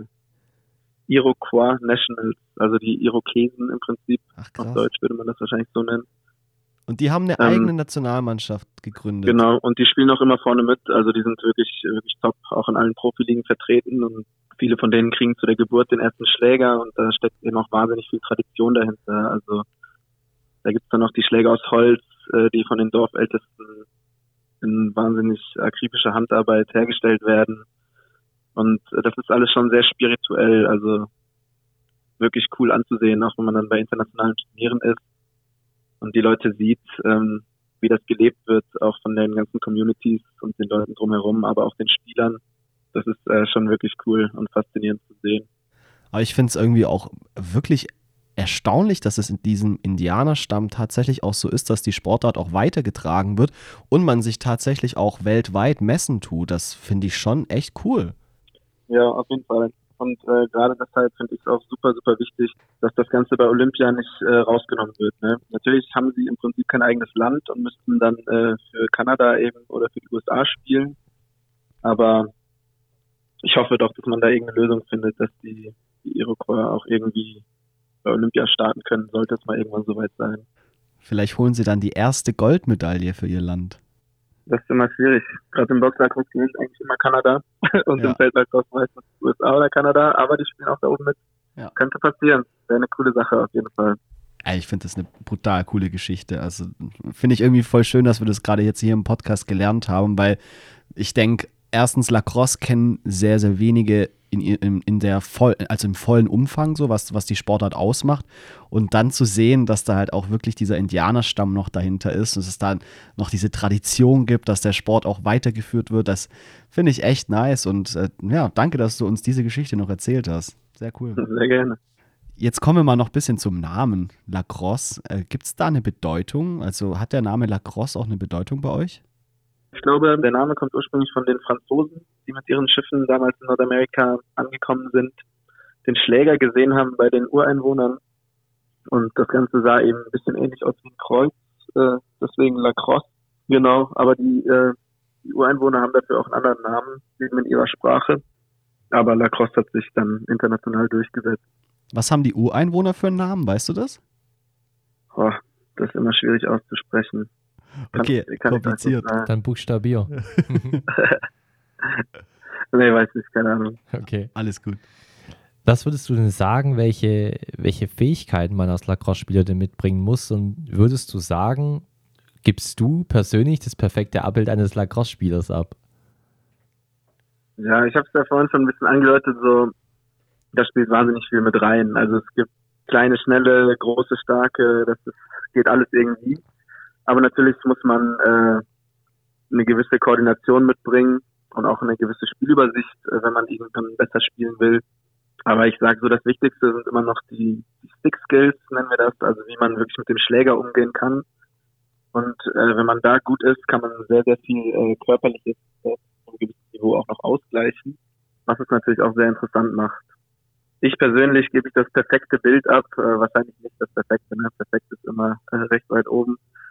Speaker 3: Iroquois Nationals, also die Irokesen im Prinzip,
Speaker 1: Ach, krass.
Speaker 3: auf Deutsch würde man das wahrscheinlich so nennen.
Speaker 1: Und die haben eine eigene Nationalmannschaft gegründet.
Speaker 3: Genau, und die spielen auch immer vorne mit. Also die sind wirklich, wirklich top, auch in allen Profiligen vertreten. Und viele von denen kriegen zu der Geburt den ersten Schläger. Und da steckt eben auch wahnsinnig viel Tradition dahinter. Also da gibt's dann noch die Schläger aus Holz, die von den Dorfältesten in wahnsinnig akribischer Handarbeit hergestellt werden. Und das ist alles schon sehr spirituell. Also wirklich cool anzusehen, auch wenn man dann bei internationalen Turnieren ist und die Leute sieht, wie das gelebt wird, auch von den ganzen Communities und den Leuten drumherum, aber auch den Spielern. Das ist schon wirklich cool und faszinierend zu sehen.
Speaker 1: Aber ich finde es irgendwie auch wirklich erstaunlich, dass es in diesem Indianerstamm tatsächlich auch so ist, dass die Sportart auch weitergetragen wird und man sich tatsächlich auch weltweit messen tut. Das finde ich schon echt cool.
Speaker 3: Ja, auf jeden Fall. Und gerade deshalb finde ich es auch super, super wichtig, dass das Ganze bei Olympia nicht rausgenommen wird. Ne? Natürlich haben sie im Prinzip kein eigenes Land und müssten dann für Kanada eben oder für die USA spielen. Aber ich hoffe doch, dass man da irgendeine Lösung findet, dass die Iroquois auch irgendwie bei Olympia starten können, sollte es mal irgendwann soweit sein.
Speaker 1: Vielleicht holen sie dann die erste Goldmedaille für ihr Land.
Speaker 3: Das ist immer schwierig. Gerade im Boxlacrosse gewinnt eigentlich immer Kanada und im Feldlacrosse meistens USA oder Kanada, aber die spielen auch da oben mit. Ja. Könnte passieren. Wäre eine coole Sache auf jeden Fall.
Speaker 1: Ich finde das eine brutal coole Geschichte. Also finde ich irgendwie voll schön, dass wir das gerade jetzt hier im Podcast gelernt haben, weil ich denke, erstens Lacrosse kennen sehr, sehr wenige im vollen Umfang, so was die Sportart ausmacht. Und dann zu sehen, dass da halt auch wirklich dieser Indianerstamm noch dahinter ist, dass es da noch diese Tradition gibt, dass der Sport auch weitergeführt wird, das finde ich echt nice. Und danke, dass du uns diese Geschichte noch erzählt hast. Sehr cool.
Speaker 3: Sehr gerne.
Speaker 1: Jetzt kommen wir mal noch ein bisschen zum Namen Lacrosse. Gibt es da eine Bedeutung? Also hat der Name Lacrosse auch eine Bedeutung bei euch?
Speaker 3: Ich glaube, der Name kommt ursprünglich von den Franzosen, die mit ihren Schiffen damals in Nordamerika angekommen sind, den Schläger gesehen haben bei den Ureinwohnern und das Ganze sah eben ein bisschen ähnlich aus wie ein Kreuz, deswegen Lacrosse. Genau, aber die Ureinwohner haben dafür auch einen anderen Namen, eben in ihrer Sprache, aber Lacrosse hat sich dann international durchgesetzt.
Speaker 1: Was haben die Ureinwohner für einen Namen, weißt du das?
Speaker 3: Oh, das ist immer schwierig auszusprechen.
Speaker 1: Okay, kompliziert.
Speaker 2: Dann buchstabier.
Speaker 3: Nee, weiß nicht, keine Ahnung.
Speaker 2: Okay.
Speaker 1: Alles gut.
Speaker 2: Was würdest du denn sagen, welche Fähigkeiten man als Lacrosse-Spieler denn mitbringen muss? Und würdest du sagen, gibst du persönlich das perfekte Abbild eines Lacrosse-Spielers ab?
Speaker 3: Ja, ich habe es ja vorhin schon ein bisschen angedeutet, so, da spielt wahnsinnig viel mit rein. Also es gibt kleine, schnelle, große, starke, geht alles irgendwie. Aber natürlich muss man eine gewisse Koordination mitbringen und auch eine gewisse Spielübersicht, wenn man irgendwann besser spielen will. Aber ich sage so, das Wichtigste sind immer noch die Stick-Skills, nennen wir das, also wie man wirklich mit dem Schläger umgehen kann. Und wenn man da gut ist, kann man sehr, sehr viel Körperliches auf einem gewissen Niveau auch noch ausgleichen, was es natürlich auch sehr interessant macht. Ich persönlich gebe ich das perfekte Bild ab, wahrscheinlich nicht das perfekte, ne? Perfekt ist immer recht weit oben.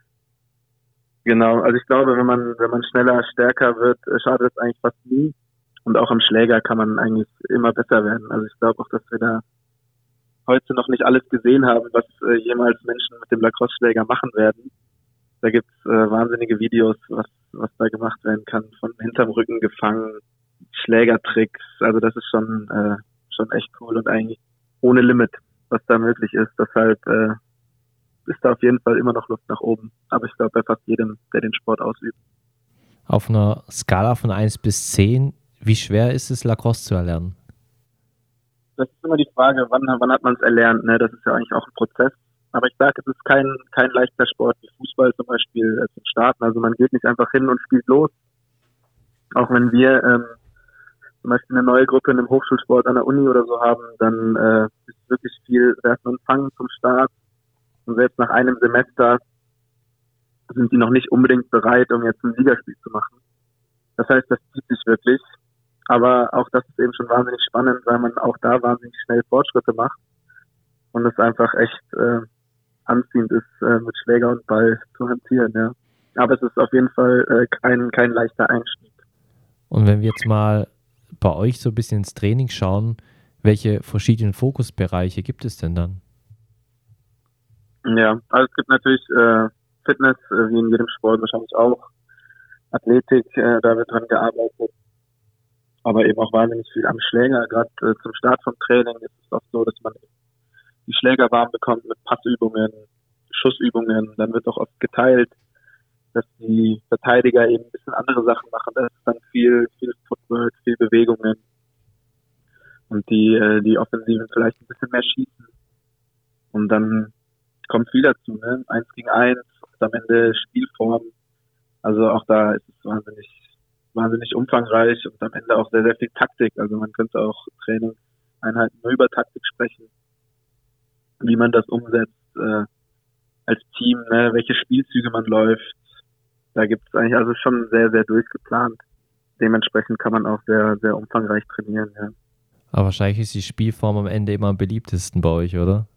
Speaker 3: Genau, also ich glaube, wenn man schneller, stärker wird, schadet es eigentlich fast nie. Und auch am Schläger kann man eigentlich immer besser werden. Also ich glaube auch, dass wir da heute noch nicht alles gesehen haben, was jemals Menschen mit dem Lacrosse-Schläger machen werden. Da gibt's wahnsinnige Videos, was da gemacht werden kann, von hinterm Rücken gefangen, Schlägertricks. Also das ist schon echt cool und eigentlich ohne Limit, was da möglich ist. Deshalb ist da auf jeden Fall immer noch Luft nach oben. Aber ich glaube, bei fast jedem, der den Sport ausübt.
Speaker 2: Auf einer Skala von 1 bis 10, wie schwer ist es, Lacrosse zu erlernen?
Speaker 3: Das ist immer die Frage, wann hat man es erlernt? Ne? Das ist ja eigentlich auch ein Prozess. Aber ich sage, es ist kein leichter Sport wie Fußball zum Beispiel zum Starten. Also man geht nicht einfach hin und spielt los. Auch wenn wir zum Beispiel eine neue Gruppe in einem Hochschulsport an der Uni oder so haben, dann ist wirklich viel Werfen und Fangen zum Start. Und selbst nach einem Semester sind die noch nicht unbedingt bereit, um jetzt ein Ligaspiel zu machen. Das heißt, das zieht sich wirklich. Aber auch das ist eben schon wahnsinnig spannend, weil man auch da wahnsinnig schnell Fortschritte macht. Und es einfach echt anziehend ist, mit Schläger und Ball zu hantieren. Ja. Aber es ist auf jeden Fall kein leichter Einstieg.
Speaker 2: Und wenn wir jetzt mal bei euch so ein bisschen ins Training schauen, welche verschiedenen Fokusbereiche gibt es denn dann?
Speaker 3: Ja, also es gibt natürlich Fitness, wie in jedem Sport wahrscheinlich auch. Athletik, da wird dran gearbeitet. Aber eben auch wahnsinnig viel am Schläger. Gerade zum Start vom Training ist es oft so, dass man die Schläger warm bekommt mit Passübungen, Schussübungen. Dann wird auch oft geteilt, dass die Verteidiger eben ein bisschen andere Sachen machen. Da ist dann viel Footwork, viel Bewegungen. Und die Offensiven vielleicht ein bisschen mehr schießen. Und dann kommt viel dazu, ne? 1 gegen 1 und am Ende Spielform. Also auch da ist es wahnsinnig umfangreich und am Ende auch sehr, sehr viel Taktik. Also man könnte auch Trainingseinheiten nur über Taktik sprechen, wie man das umsetzt als Team, ne? Welche Spielzüge man läuft. Da gibt es eigentlich also schon sehr, sehr durchgeplant. Dementsprechend kann man auch sehr, sehr umfangreich trainieren, ja.
Speaker 2: Aber wahrscheinlich ist die Spielform am Ende immer am beliebtesten bei euch, oder?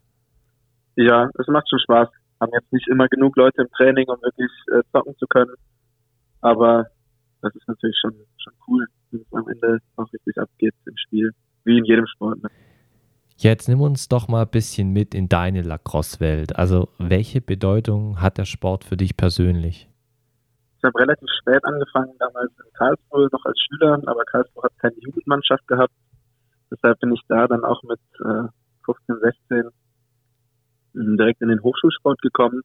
Speaker 3: Ja, es macht schon Spaß. Haben jetzt nicht immer genug Leute im Training, um wirklich zocken zu können. Aber das ist natürlich schon cool, wenn es am Ende auch richtig abgeht im Spiel. Wie in jedem Sport. Ne?
Speaker 2: Jetzt nimm uns doch mal ein bisschen mit in deine Lacrosse-Welt. Also welche Bedeutung hat der Sport für dich persönlich?
Speaker 3: Ich habe relativ spät angefangen, damals in Karlsruhe noch als Schüler, aber Karlsruhe hat keine Jugendmannschaft gehabt. Deshalb bin ich da dann auch mit 15, 16 direkt in den Hochschulsport gekommen.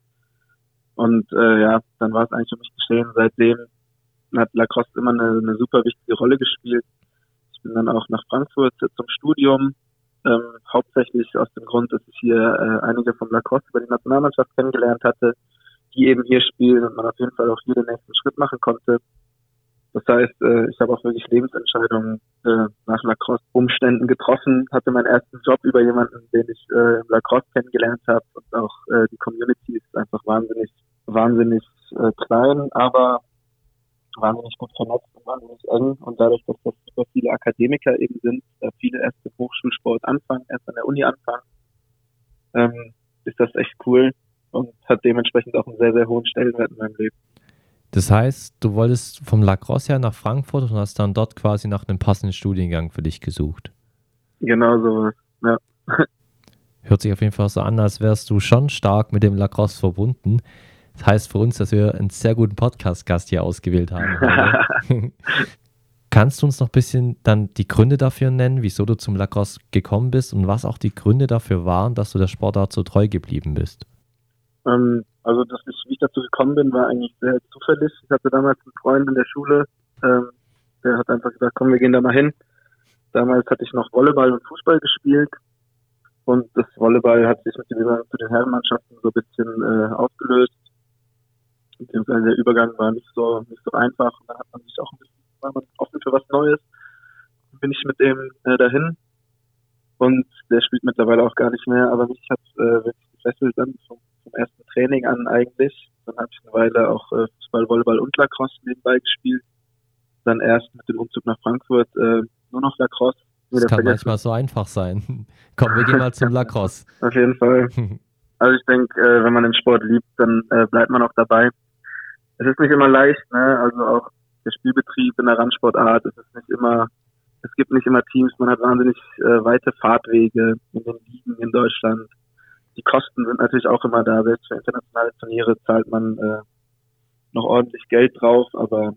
Speaker 3: Und dann war es eigentlich für mich geschehen. Seitdem hat Lacrosse immer eine super wichtige Rolle gespielt. Ich bin dann auch nach Frankfurt zum Studium, hauptsächlich aus dem Grund, dass ich hier einige vom Lacrosse über die Nationalmannschaft kennengelernt hatte, die eben hier spielen und man auf jeden Fall auch hier den nächsten Schritt machen konnte. Das heißt, ich habe auch wirklich Lebensentscheidungen nach Lacrosse-Umständen getroffen, hatte meinen ersten Job über jemanden, den ich im Lacrosse kennengelernt habe und auch die Community ist einfach wahnsinnig klein, aber wahnsinnig gut vernetzt und wahnsinnig eng und dadurch, dass das super viele Akademiker eben sind, viele erst im Hochschulsport anfangen, erst an der Uni anfangen, ist das echt cool und hat dementsprechend auch einen sehr, sehr hohen Stellenwert in meinem Leben.
Speaker 2: Das heißt, du wolltest vom Lacrosse her nach Frankfurt und hast dann dort quasi nach einem passenden Studiengang für dich gesucht.
Speaker 3: Genau so, ja.
Speaker 2: Hört sich auf jeden Fall so an, als wärst du schon stark mit dem Lacrosse verbunden. Das heißt für uns, dass wir einen sehr guten Podcast-Gast hier ausgewählt haben. Kannst du uns noch ein bisschen dann die Gründe dafür nennen, wieso du zum Lacrosse gekommen bist und was auch die Gründe dafür waren, dass du der Sportart so treu geblieben bist?
Speaker 3: Also, wie ich dazu gekommen bin, war eigentlich sehr zufällig. Ich hatte damals einen Freund in der Schule, der hat einfach gesagt, komm, wir gehen da mal hin. Damals hatte ich noch Volleyball und Fußball gespielt und das Volleyball hat sich mit dem Übergang zu den Herrenmannschaften so ein bisschen aufgelöst. Beziehungsweise der Übergang war nicht so einfach und dann hat man sich auch ein bisschen, war man offen für was Neues. Dann bin ich mit dem dahin und der spielt mittlerweile auch gar nicht mehr, aber mich hat wirklich gefesselt dann vom ersten Training an eigentlich. Dann habe ich eine Weile auch Fußball, Volleyball und Lacrosse nebenbei gespielt. Dann erst mit dem Umzug nach Frankfurt nur noch Lacrosse.
Speaker 2: Das kann manchmal so einfach sein. Komm, wir gehen mal zum Lacrosse.
Speaker 3: Auf jeden Fall. Also ich denke, wenn man den Sport liebt, dann bleibt man auch dabei. Es ist nicht immer leicht, ne? Also auch der Spielbetrieb in der Randsportart, es gibt nicht immer Teams, man hat wahnsinnig weite Fahrtwege in den Ligen in Deutschland. Die Kosten sind natürlich auch immer da, selbst für internationale Turniere zahlt man noch ordentlich Geld drauf, aber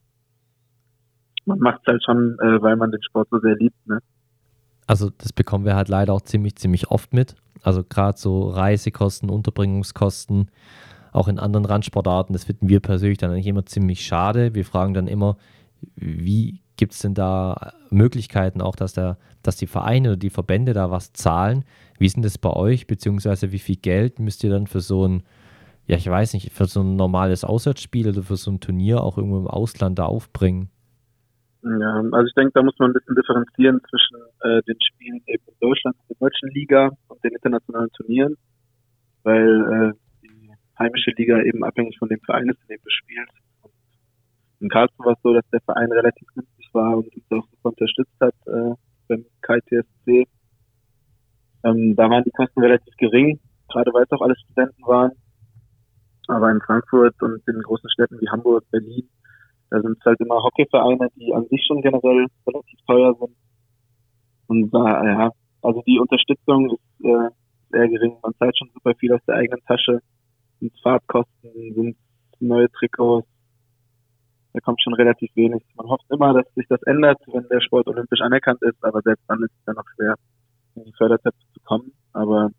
Speaker 3: man macht es halt schon, weil man den Sport so sehr liebt, ne?
Speaker 2: Also das bekommen wir halt leider auch ziemlich oft mit. Also gerade so Reisekosten, Unterbringungskosten, auch in anderen Randsportarten, das finden wir persönlich dann eigentlich immer ziemlich schade. Wir fragen dann immer, wie gibt es denn da Möglichkeiten auch, dass die Vereine oder die Verbände da was zahlen? Wie ist denn das bei euch, beziehungsweise wie viel Geld müsst ihr dann für so ein, ja ich weiß nicht, für so ein normales Auswärtsspiel oder für so ein Turnier auch irgendwo im Ausland da aufbringen?
Speaker 3: Ja, also ich denke, da muss man ein bisschen differenzieren zwischen den Spielen eben in Deutschland, der deutschen Liga und den internationalen Turnieren, weil die heimische Liga eben abhängig von dem Verein ist, in dem du spielst. In Karlsruhe war es so, dass der Verein relativ günstig war und uns auch super unterstützt hat beim KTSC. Da waren die Kosten relativ gering, gerade weil es auch alle Studenten waren. Aber in Frankfurt und in großen Städten wie Hamburg, Berlin, da sind es halt immer Hockeyvereine, die an sich schon generell relativ teuer sind. Und also die Unterstützung ist sehr gering. Man zahlt schon super viel aus der eigenen Tasche. sind Fahrtkosten, sind neue Trikots. Da kommt schon relativ wenig. Man hofft immer, dass sich das ändert, wenn der Sport olympisch anerkannt ist, aber selbst dann ist es dann noch schwer, in die Fördertöpfe zu kommen. Aber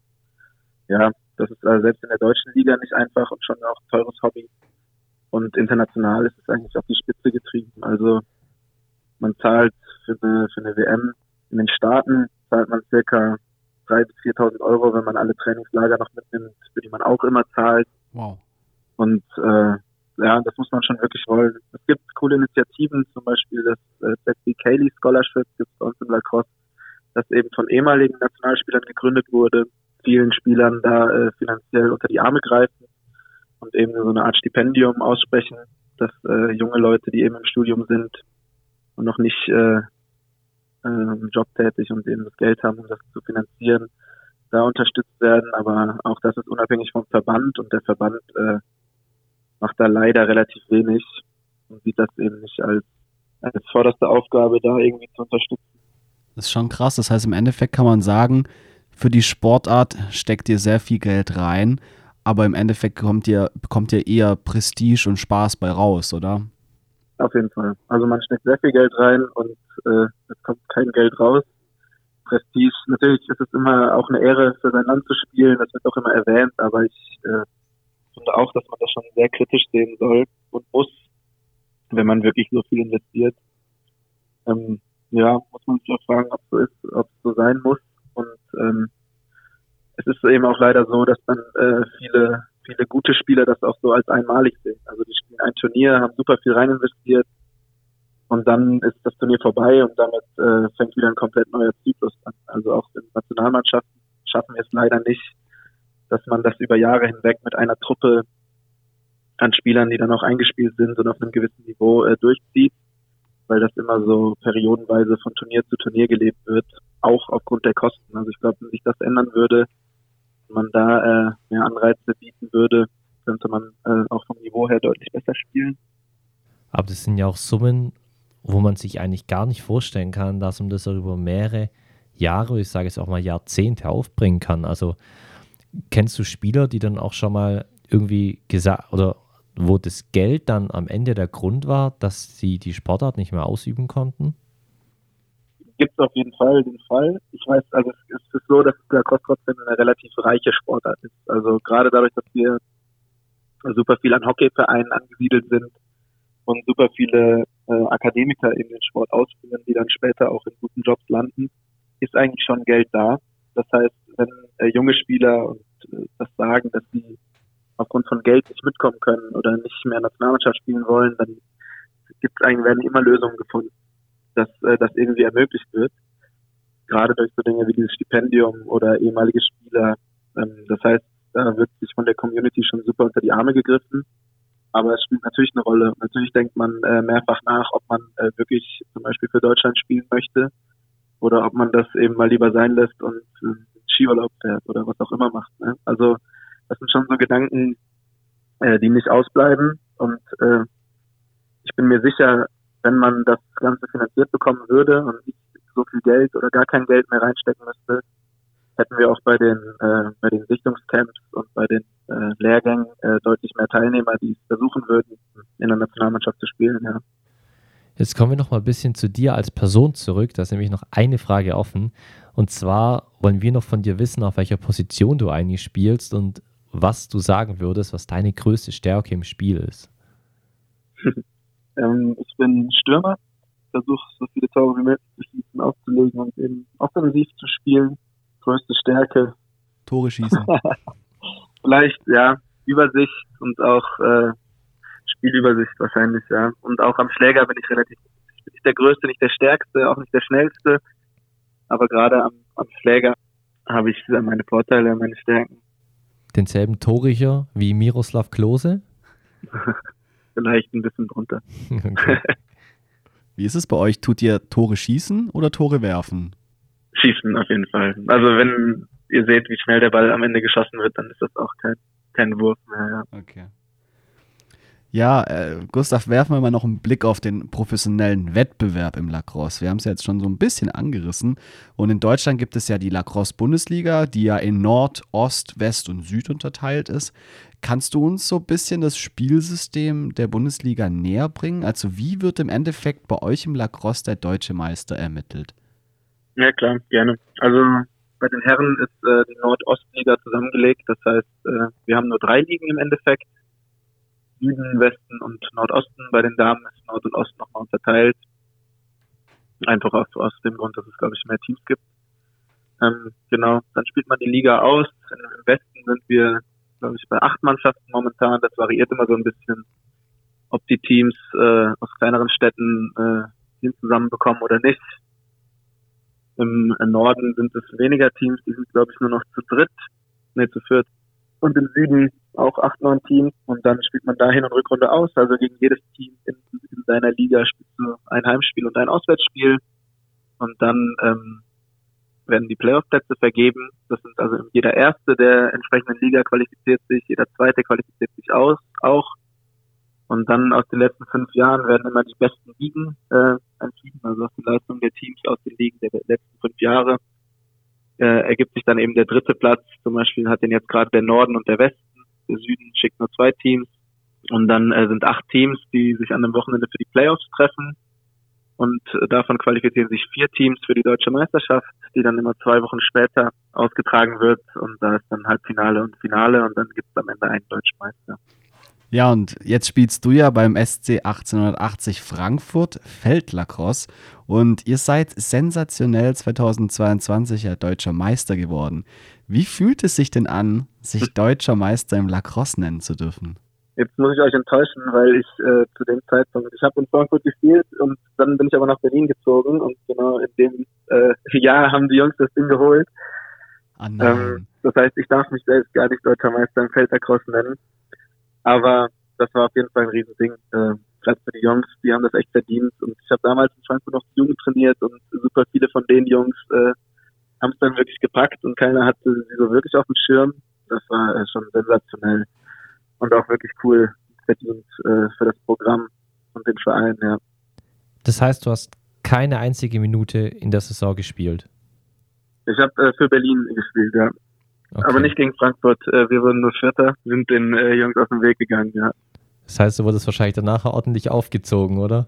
Speaker 3: ja, das ist also selbst in der deutschen Liga nicht einfach und schon auch ein teures Hobby. Und international ist es eigentlich auf die Spitze getrieben. Also man zahlt für eine WM in den Staaten, zahlt man circa 3.000 bis 4.000 Euro, wenn man alle Trainingslager noch mitnimmt, für die man auch immer zahlt.
Speaker 1: Wow.
Speaker 3: Und ja, das muss man schon wirklich wollen. Es gibt coole Initiativen, zum Beispiel das Sexy Cayley Scholarship gibt es bei uns im Lacrosse, das eben von ehemaligen Nationalspielern gegründet wurde, vielen Spielern da finanziell unter die Arme greifen und eben so eine Art Stipendium aussprechen, dass junge Leute, die eben im Studium sind und noch nicht im Job tätig und eben das Geld haben, um das zu finanzieren, da unterstützt werden. Aber auch das ist unabhängig vom Verband und der Verband macht da leider relativ wenig und sieht das eben nicht als vorderste Aufgabe, da irgendwie zu unterstützen.
Speaker 1: Das ist schon krass. Das heißt, im Endeffekt kann man sagen, für die Sportart steckt ihr sehr viel Geld rein, aber im Endeffekt bekommt ihr eher Prestige und Spaß bei raus, oder?
Speaker 3: Auf jeden Fall. Also man steckt sehr viel Geld rein und es kommt kein Geld raus. Prestige, natürlich ist es immer auch eine Ehre, für sein Land zu spielen, das wird auch immer erwähnt, aber ich finde auch, dass man das schon sehr kritisch sehen soll und muss, wenn man wirklich so viel investiert. Ja, muss man sich auch fragen, ob es so ist, ob es so sein muss. Und es ist eben auch leider so, dass dann viele gute Spieler das auch so als einmalig sehen. Also die spielen ein Turnier, haben super viel rein investiert und dann ist das Turnier vorbei und damit fängt wieder ein komplett neuer Zyklus an. Also auch in Nationalmannschaften schaffen wir es leider nicht, dass man das über Jahre hinweg mit einer Truppe an Spielern, die dann auch eingespielt sind und auf einem gewissen Niveau durchzieht, weil das immer so periodenweise von Turnier zu Turnier gelebt wird, auch aufgrund der Kosten. Also ich glaube, wenn sich das ändern würde, wenn man da mehr Anreize bieten würde, könnte man auch vom Niveau her deutlich besser spielen.
Speaker 2: Aber das sind ja auch Summen, wo man sich eigentlich gar nicht vorstellen kann, dass man das auch über mehrere Jahre, ich sage jetzt auch mal Jahrzehnte aufbringen kann. Also kennst du Spieler, die dann auch schon mal irgendwie gesagt, oder wo das Geld dann am Ende der Grund war, dass sie die Sportart nicht mehr ausüben konnten?
Speaker 3: Gibt es auf jeden Fall den Fall. Ich weiß, also es ist so, dass Lacrosse trotzdem eine relativ reiche Sportart ist. Also gerade dadurch, dass wir super viel an Hockeyvereinen angesiedelt sind und super viele Akademiker in den Sport ausführen, die dann später auch in guten Jobs landen, ist eigentlich schon Geld da. Das heißt, wenn junge Spieler und das sagen, dass sie aufgrund von Geld nicht mitkommen können oder nicht mehr Nationalmannschaft spielen wollen, dann werden immer Lösungen gefunden, dass das irgendwie ermöglicht wird. Gerade durch so Dinge wie dieses Stipendium oder ehemalige Spieler. Das heißt, da wird sich von der Community schon super unter die Arme gegriffen. Aber es spielt natürlich eine Rolle. Natürlich denkt man mehrfach nach, ob man wirklich zum Beispiel für Deutschland spielen möchte oder ob man das eben mal lieber sein lässt und Skiurlaub fährt oder was auch immer macht. Ne? Also das sind schon so Gedanken, die nicht ausbleiben. Und ich bin mir sicher, wenn man das Ganze finanziert bekommen würde und nicht so viel Geld oder gar kein Geld mehr reinstecken müsste, hätten wir auch bei den Sichtungscamps und bei den Lehrgängen deutlich mehr Teilnehmer, die es versuchen würden, in der Nationalmannschaft zu spielen. Ja.
Speaker 2: Jetzt kommen wir noch mal ein bisschen zu dir als Person zurück. Da ist nämlich noch eine Frage offen. Und zwar wollen wir noch von dir wissen, auf welcher Position du eigentlich spielst und was du sagen würdest, was deine größte Stärke im Spiel ist.
Speaker 3: Ich bin Stürmer, versuche so viele Tore wie möglich zu schießen, aufzulegen und eben offensiv zu spielen. Größte Stärke.
Speaker 1: Tore schießen.
Speaker 3: Vielleicht, ja, Übersicht und auch Spielübersicht wahrscheinlich, ja. Und auch am Schläger bin ich relativ gut. Ich bin nicht der Größte, nicht der Stärkste, auch nicht der Schnellste. Aber gerade am Schläger habe ich meine Vorteile, meine Stärken.
Speaker 2: Denselben Torrichter wie Miroslav Klose?
Speaker 3: Vielleicht ein bisschen drunter.
Speaker 2: Okay.
Speaker 1: Wie ist es bei euch? Tut ihr Tore schießen oder Tore werfen?
Speaker 3: Schießen auf jeden Fall. Also wenn ihr seht, wie schnell der Ball am Ende geschossen wird, dann ist das auch kein Wurf mehr. Ja.
Speaker 1: Okay. Ja, Gustav, werfen wir mal noch einen Blick auf den professionellen Wettbewerb im Lacrosse. Wir haben es ja jetzt schon so ein bisschen angerissen. Und in Deutschland gibt es ja die Lacrosse-Bundesliga, die ja in Nord, Ost, West und Süd unterteilt ist. Kannst du uns so ein bisschen das Spielsystem der Bundesliga näher bringen? Also wie wird im Endeffekt bei euch im Lacrosse der deutsche Meister ermittelt?
Speaker 3: Ja, klar, gerne. Also bei den Herren ist die Nord-Ost-Liga zusammengelegt. Das heißt, wir haben nur 3 Ligen im Endeffekt. Süden, Westen und Nordosten. Bei den Damen ist Nord und Ost nochmal unterteilt. Einfach aus dem Grund, dass es, glaube ich, mehr Teams gibt. Genau, dann spielt man die Liga aus. Im Westen sind wir, glaube ich, bei 8 Mannschaften momentan. Das variiert immer so ein bisschen, ob die Teams aus kleineren Städten Teams zusammenbekommen oder nicht. Im Norden sind es weniger Teams, die sind, glaube ich, nur noch zu 4. Und im Süden auch 8, 9 Teams. Und dann spielt man da Hin- und Rückrunde aus. Also gegen jedes Team in seiner Liga spielst du ein Heimspiel und ein Auswärtsspiel. Und dann werden die Playoff-Plätze vergeben. Das sind also jeder Erste der entsprechenden Liga qualifiziert sich, jeder Zweite qualifiziert sich auch. Und dann aus den letzten 5 Jahren werden immer die besten Ligen entschieden, also aus der Leistung der Teams aus den Ligen der letzten 5 Jahre. Ergibt sich dann eben der 3. Platz. Zum Beispiel hat den jetzt gerade der Norden und der Westen. Der Süden schickt nur 2 Teams. Und dann sind 8 Teams, die sich an einem Wochenende für die Playoffs treffen. Und davon qualifizieren sich 4 Teams für die deutsche Meisterschaft, die dann immer 2 Wochen später ausgetragen wird. Und da ist dann Halbfinale und Finale und dann gibt es am Ende einen deutschen Meister.
Speaker 1: Ja, und jetzt spielst du ja beim SC 1880 Frankfurt Feldlacrosse und ihr seid sensationell 2022 ja deutscher Meister geworden. Wie fühlt es sich denn an, sich deutscher Meister im Lacrosse nennen zu dürfen?
Speaker 3: Jetzt muss ich euch enttäuschen, weil ich zu dem Zeitpunkt, ich habe in Frankfurt gespielt und dann bin ich aber nach Berlin gezogen und genau in dem Jahr haben die Jungs das Ding geholt.
Speaker 1: Ah, nein.
Speaker 3: Das heißt, ich darf mich selbst gar nicht deutscher Meister im Feldlacrosse nennen. Aber das war auf jeden Fall ein Riesending. Gerade für die Jungs, die haben das echt verdient. Und ich habe damals in Frankfurt noch Jugend trainiert und super viele von den Jungs haben es dann wirklich gepackt und keiner hatte sie so wirklich auf dem Schirm. Das war schon sensationell und auch wirklich cool verdient für das Programm und den Verein, ja.
Speaker 2: Das heißt, du hast keine einzige Minute in der Saison gespielt?
Speaker 3: Ich habe für Berlin gespielt, ja. Okay. Aber nicht gegen Frankfurt. Wir wurden nur Vierter, sind den Jungs aus dem Weg gegangen, ja.
Speaker 2: Das heißt, du wurdest wahrscheinlich danach ordentlich aufgezogen, oder?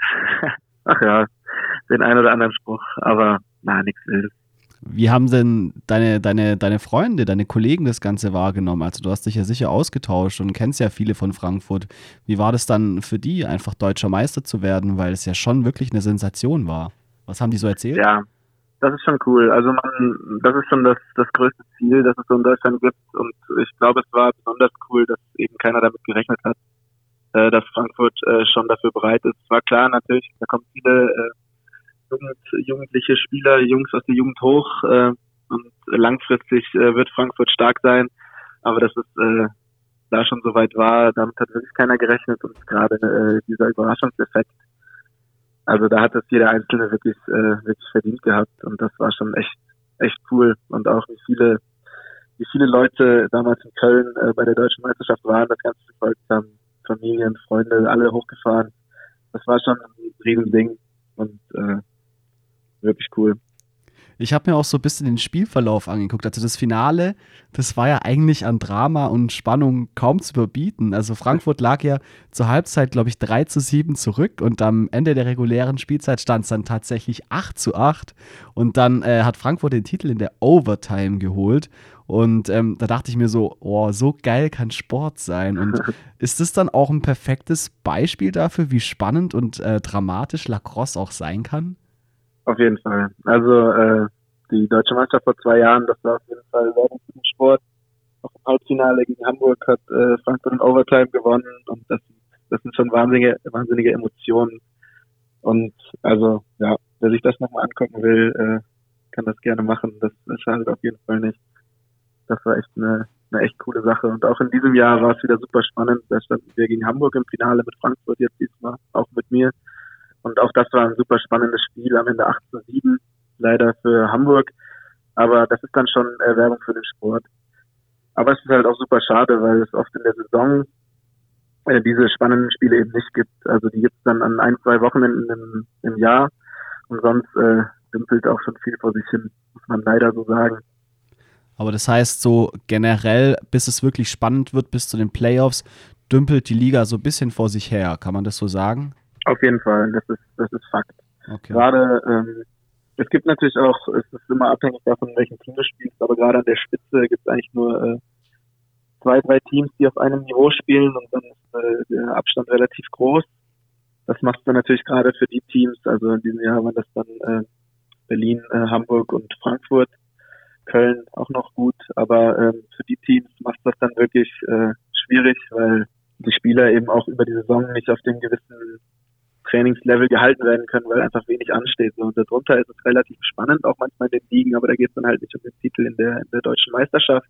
Speaker 3: Ach ja, den einen oder anderen Spruch, aber nichts Wildes.
Speaker 1: Wie haben denn deine Freunde, deine Kollegen das Ganze wahrgenommen? Also du hast dich ja sicher ausgetauscht und kennst ja viele von Frankfurt. Wie war das dann für die, einfach deutscher Meister zu werden, weil es ja schon wirklich eine Sensation war? Was haben die so erzählt?
Speaker 3: Ja, das ist schon cool. Also das ist schon das größte Ziel, das es so in Deutschland gibt. Und ich glaube, es war besonders cool, dass eben keiner damit gerechnet hat, dass Frankfurt schon dafür bereit ist. Es war klar, natürlich, da kommen viele jugendliche Spieler, Jungs aus der Jugend hoch und langfristig wird Frankfurt stark sein. Aber dass es da schon so weit war, damit hat wirklich keiner gerechnet und gerade dieser Überraschungseffekt. Also da hat das jeder Einzelne wirklich verdient gehabt und das war schon echt cool. Und auch wie viele Leute damals in Köln bei der Deutschen Meisterschaft waren, das Ganze verfolgt haben, Familien, Freunde, alle hochgefahren. Das war schon ein Riesending und wirklich cool.
Speaker 1: Ich habe mir auch so ein bisschen den Spielverlauf angeguckt. Also das Finale, das war ja eigentlich an Drama und Spannung kaum zu überbieten. Also Frankfurt lag ja zur Halbzeit, glaube ich, 3-7 zurück und am Ende der regulären Spielzeit stand es dann tatsächlich 8-8 und dann hat Frankfurt den Titel in der Overtime geholt und da dachte ich mir so, oh, so geil kann Sport sein. Und ist das dann auch ein perfektes Beispiel dafür, wie spannend und dramatisch Lacrosse auch sein kann?
Speaker 3: Auf jeden Fall. Also die Deutsche Meisterschaft vor 2 Jahren, das war auf jeden Fall Werbung für den Sport. Auch im Halbfinale gegen Hamburg hat Frankfurt in Overtime gewonnen und das sind schon wahnsinnige Emotionen. Und also ja, wer sich das nochmal angucken will, kann das gerne machen. Das schadet auf jeden Fall nicht. Das war echt eine echt coole Sache. Und auch in diesem Jahr war es wieder super spannend. Da standen wir gegen Hamburg im Finale mit Frankfurt jetzt diesmal, auch mit mir. Und auch das war ein super spannendes Spiel, am Ende 8-7, leider für Hamburg. Aber das ist dann schon Werbung für den Sport. Aber es ist halt auch super schade, weil es oft in der Saison diese spannenden Spiele eben nicht gibt. Also die gibt es dann an 1-2 Wochenenden im Jahr und sonst dümpelt auch schon viel vor sich hin, muss man leider so sagen.
Speaker 1: Aber das heißt, so generell, bis es wirklich spannend wird, bis zu den Playoffs, dümpelt die Liga so ein bisschen vor sich her. Kann man das so sagen?
Speaker 3: Auf jeden Fall, das ist Fakt.
Speaker 1: Okay.
Speaker 3: Gerade, es gibt natürlich auch, es ist immer abhängig davon, in welchem Team du spielst, aber gerade an der Spitze gibt es eigentlich nur 2, 3 Teams, die auf einem Niveau spielen und dann ist der Abstand relativ groß. Das machst du natürlich gerade für die Teams, also in diesem Jahr waren das dann Berlin, Hamburg und Frankfurt, Köln auch noch gut, aber für die Teams macht das dann wirklich schwierig, weil die Spieler eben auch über die Saison nicht auf dem gewissen Trainingslevel gehalten werden können, weil einfach wenig ansteht. Und darunter ist es relativ spannend, auch manchmal in den Ligen, aber da geht es dann halt nicht um den Titel in der deutschen Meisterschaft.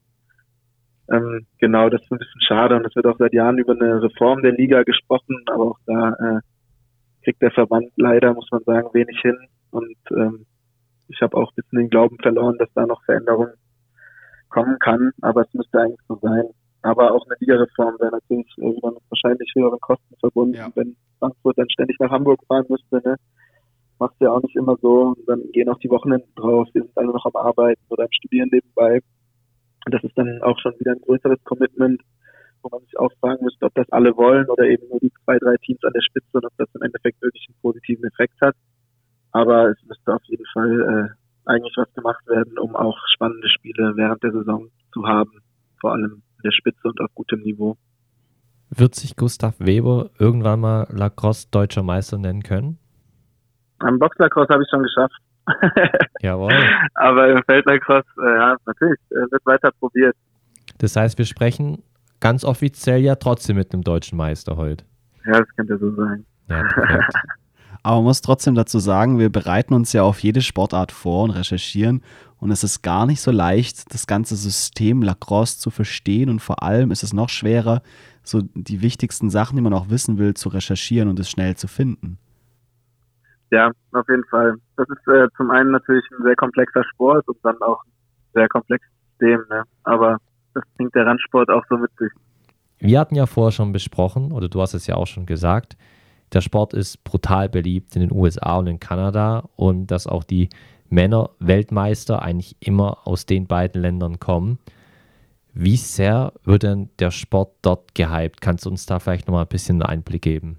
Speaker 3: Genau, das ist ein bisschen schade und es wird auch seit Jahren über eine Reform der Liga gesprochen, aber auch da kriegt der Verband leider, muss man sagen, wenig hin und ich habe auch ein bisschen den Glauben verloren, dass da noch Veränderung kommen kann, aber es müsste eigentlich so sein. Aber auch eine Ligareform wäre natürlich wieder mit wahrscheinlich höheren Kosten verbunden, wenn Frankfurt dann ständig nach Hamburg fahren müsste, ne? Machst ja auch nicht immer so und dann gehen auch die Wochenenden drauf, wir sind alle noch am Arbeiten oder am Studieren nebenbei. Und das ist dann auch schon wieder ein größeres Commitment, wo man sich auch fragen müsste, ob das alle wollen oder eben nur die 2, 3 Teams an der Spitze und ob das im Endeffekt wirklich einen positiven Effekt hat. Aber es müsste auf jeden Fall eigentlich was gemacht werden, um auch spannende Spiele während der Saison zu haben, vor allem in der Spitze und auf gutem Niveau.
Speaker 2: Wird sich Gustav Weber irgendwann mal Lacrosse deutscher Meister nennen können?
Speaker 3: Am Boxlacrosse habe ich schon geschafft.
Speaker 2: Jawohl.
Speaker 3: Aber im Feldlacrosse, ja, natürlich, wird weiter probiert.
Speaker 2: Das heißt, wir sprechen ganz offiziell ja trotzdem mit einem deutschen Meister heute.
Speaker 3: Ja, das könnte so sein.
Speaker 2: Ja, perfekt.
Speaker 1: Aber man muss trotzdem dazu sagen, wir bereiten uns ja auf jede Sportart vor und recherchieren und es ist gar nicht so leicht, das ganze System Lacrosse zu verstehen und vor allem ist es noch schwerer, so die wichtigsten Sachen, die man auch wissen will, zu recherchieren und es schnell zu finden.
Speaker 3: Ja, auf jeden Fall. Das ist zum einen natürlich ein sehr komplexer Sport und dann auch ein sehr komplexes System, ne? Aber das bringt der Randsport auch so mit sich. Wir
Speaker 2: hatten ja vorher schon besprochen, oder du hast es ja auch schon gesagt, der Sport ist brutal beliebt in den USA und in Kanada und dass auch die Männer-Weltmeister eigentlich immer aus den beiden Ländern kommen. Wie sehr wird denn der Sport dort gehypt? Kannst du uns da vielleicht nochmal ein bisschen einen Einblick geben?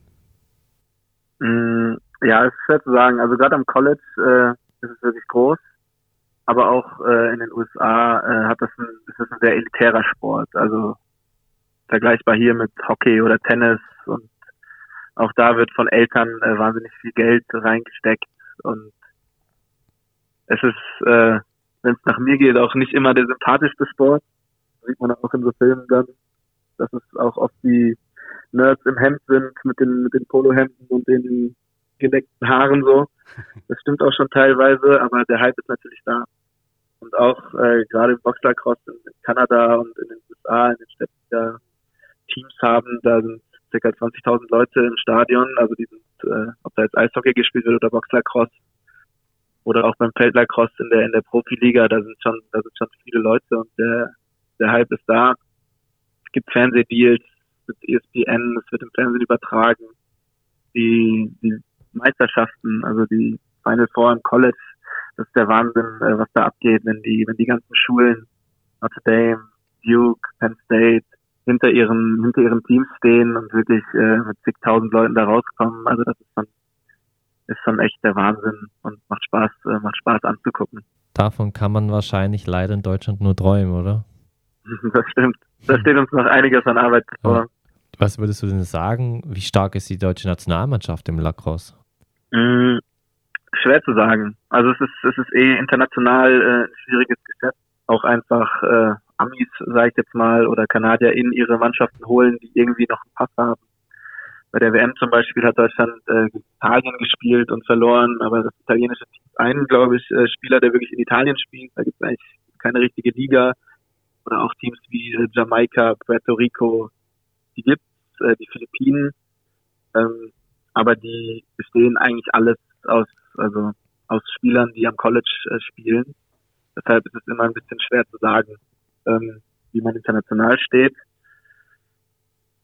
Speaker 3: Ja, es ist schwer zu sagen. Also gerade am College ist es wirklich groß, aber auch in den USA ist das ein sehr elitärer Sport. Also vergleichbar hier mit Hockey oder Tennis und auch da wird von Eltern wahnsinnig viel Geld reingesteckt und es ist, wenn es nach mir geht, auch nicht immer der sympathischste Sport. Das sieht man auch in so Filmen dann, dass es auch oft die Nerds im Hemd sind mit den Polohemden und den gedeckten Haaren so. Das stimmt auch schon teilweise, aber der Hype ist natürlich da. Und auch gerade im Boxlacrosse in Kanada und in den USA, in den Städten, die da Teams haben, da sind ca. 20.000 Leute im Stadion, also die sind, ob da jetzt Eishockey gespielt wird oder Boxlacrosse oder auch beim Feldlacrosse in der Profiliga, da sind schon viele Leute und der Hype ist da. Es gibt Fernsehdeals mit ESPN, es wird im Fernsehen übertragen. Die Meisterschaften, also die Final Four im College, das ist der Wahnsinn, was da abgeht, wenn die ganzen Schulen, Notre Dame, Duke, Penn State, hinter ihren Teams stehen und wirklich mit zigtausend Leuten da rauskommen. Also das ist schon echt der Wahnsinn und macht Spaß anzugucken.
Speaker 2: Davon kann man wahrscheinlich leider in Deutschland nur träumen, oder?
Speaker 3: Das stimmt. Da steht uns noch einiges an Arbeit vor.
Speaker 2: Ja. Was würdest du denn sagen, wie stark ist die deutsche Nationalmannschaft im Lacrosse?
Speaker 3: Schwer zu sagen. Also es ist international ein schwieriges Geschäft. Auch einfach Amis, sage ich jetzt mal, oder Kanadier in ihre Mannschaften holen, die irgendwie noch einen Pass haben. Bei der WM zum Beispiel hat Deutschland gegen Italien gespielt und verloren, aber das italienische Team ist ein, glaube ich, Spieler, der wirklich in Italien spielt. Da gibt es eigentlich keine richtige Liga. Oder auch Teams wie Jamaika, Puerto Rico, die gibt's, die Philippinen. Aber die bestehen eigentlich alles aus Spielern, die am College spielen. Deshalb ist es immer ein bisschen schwer zu sagen, wie man international steht.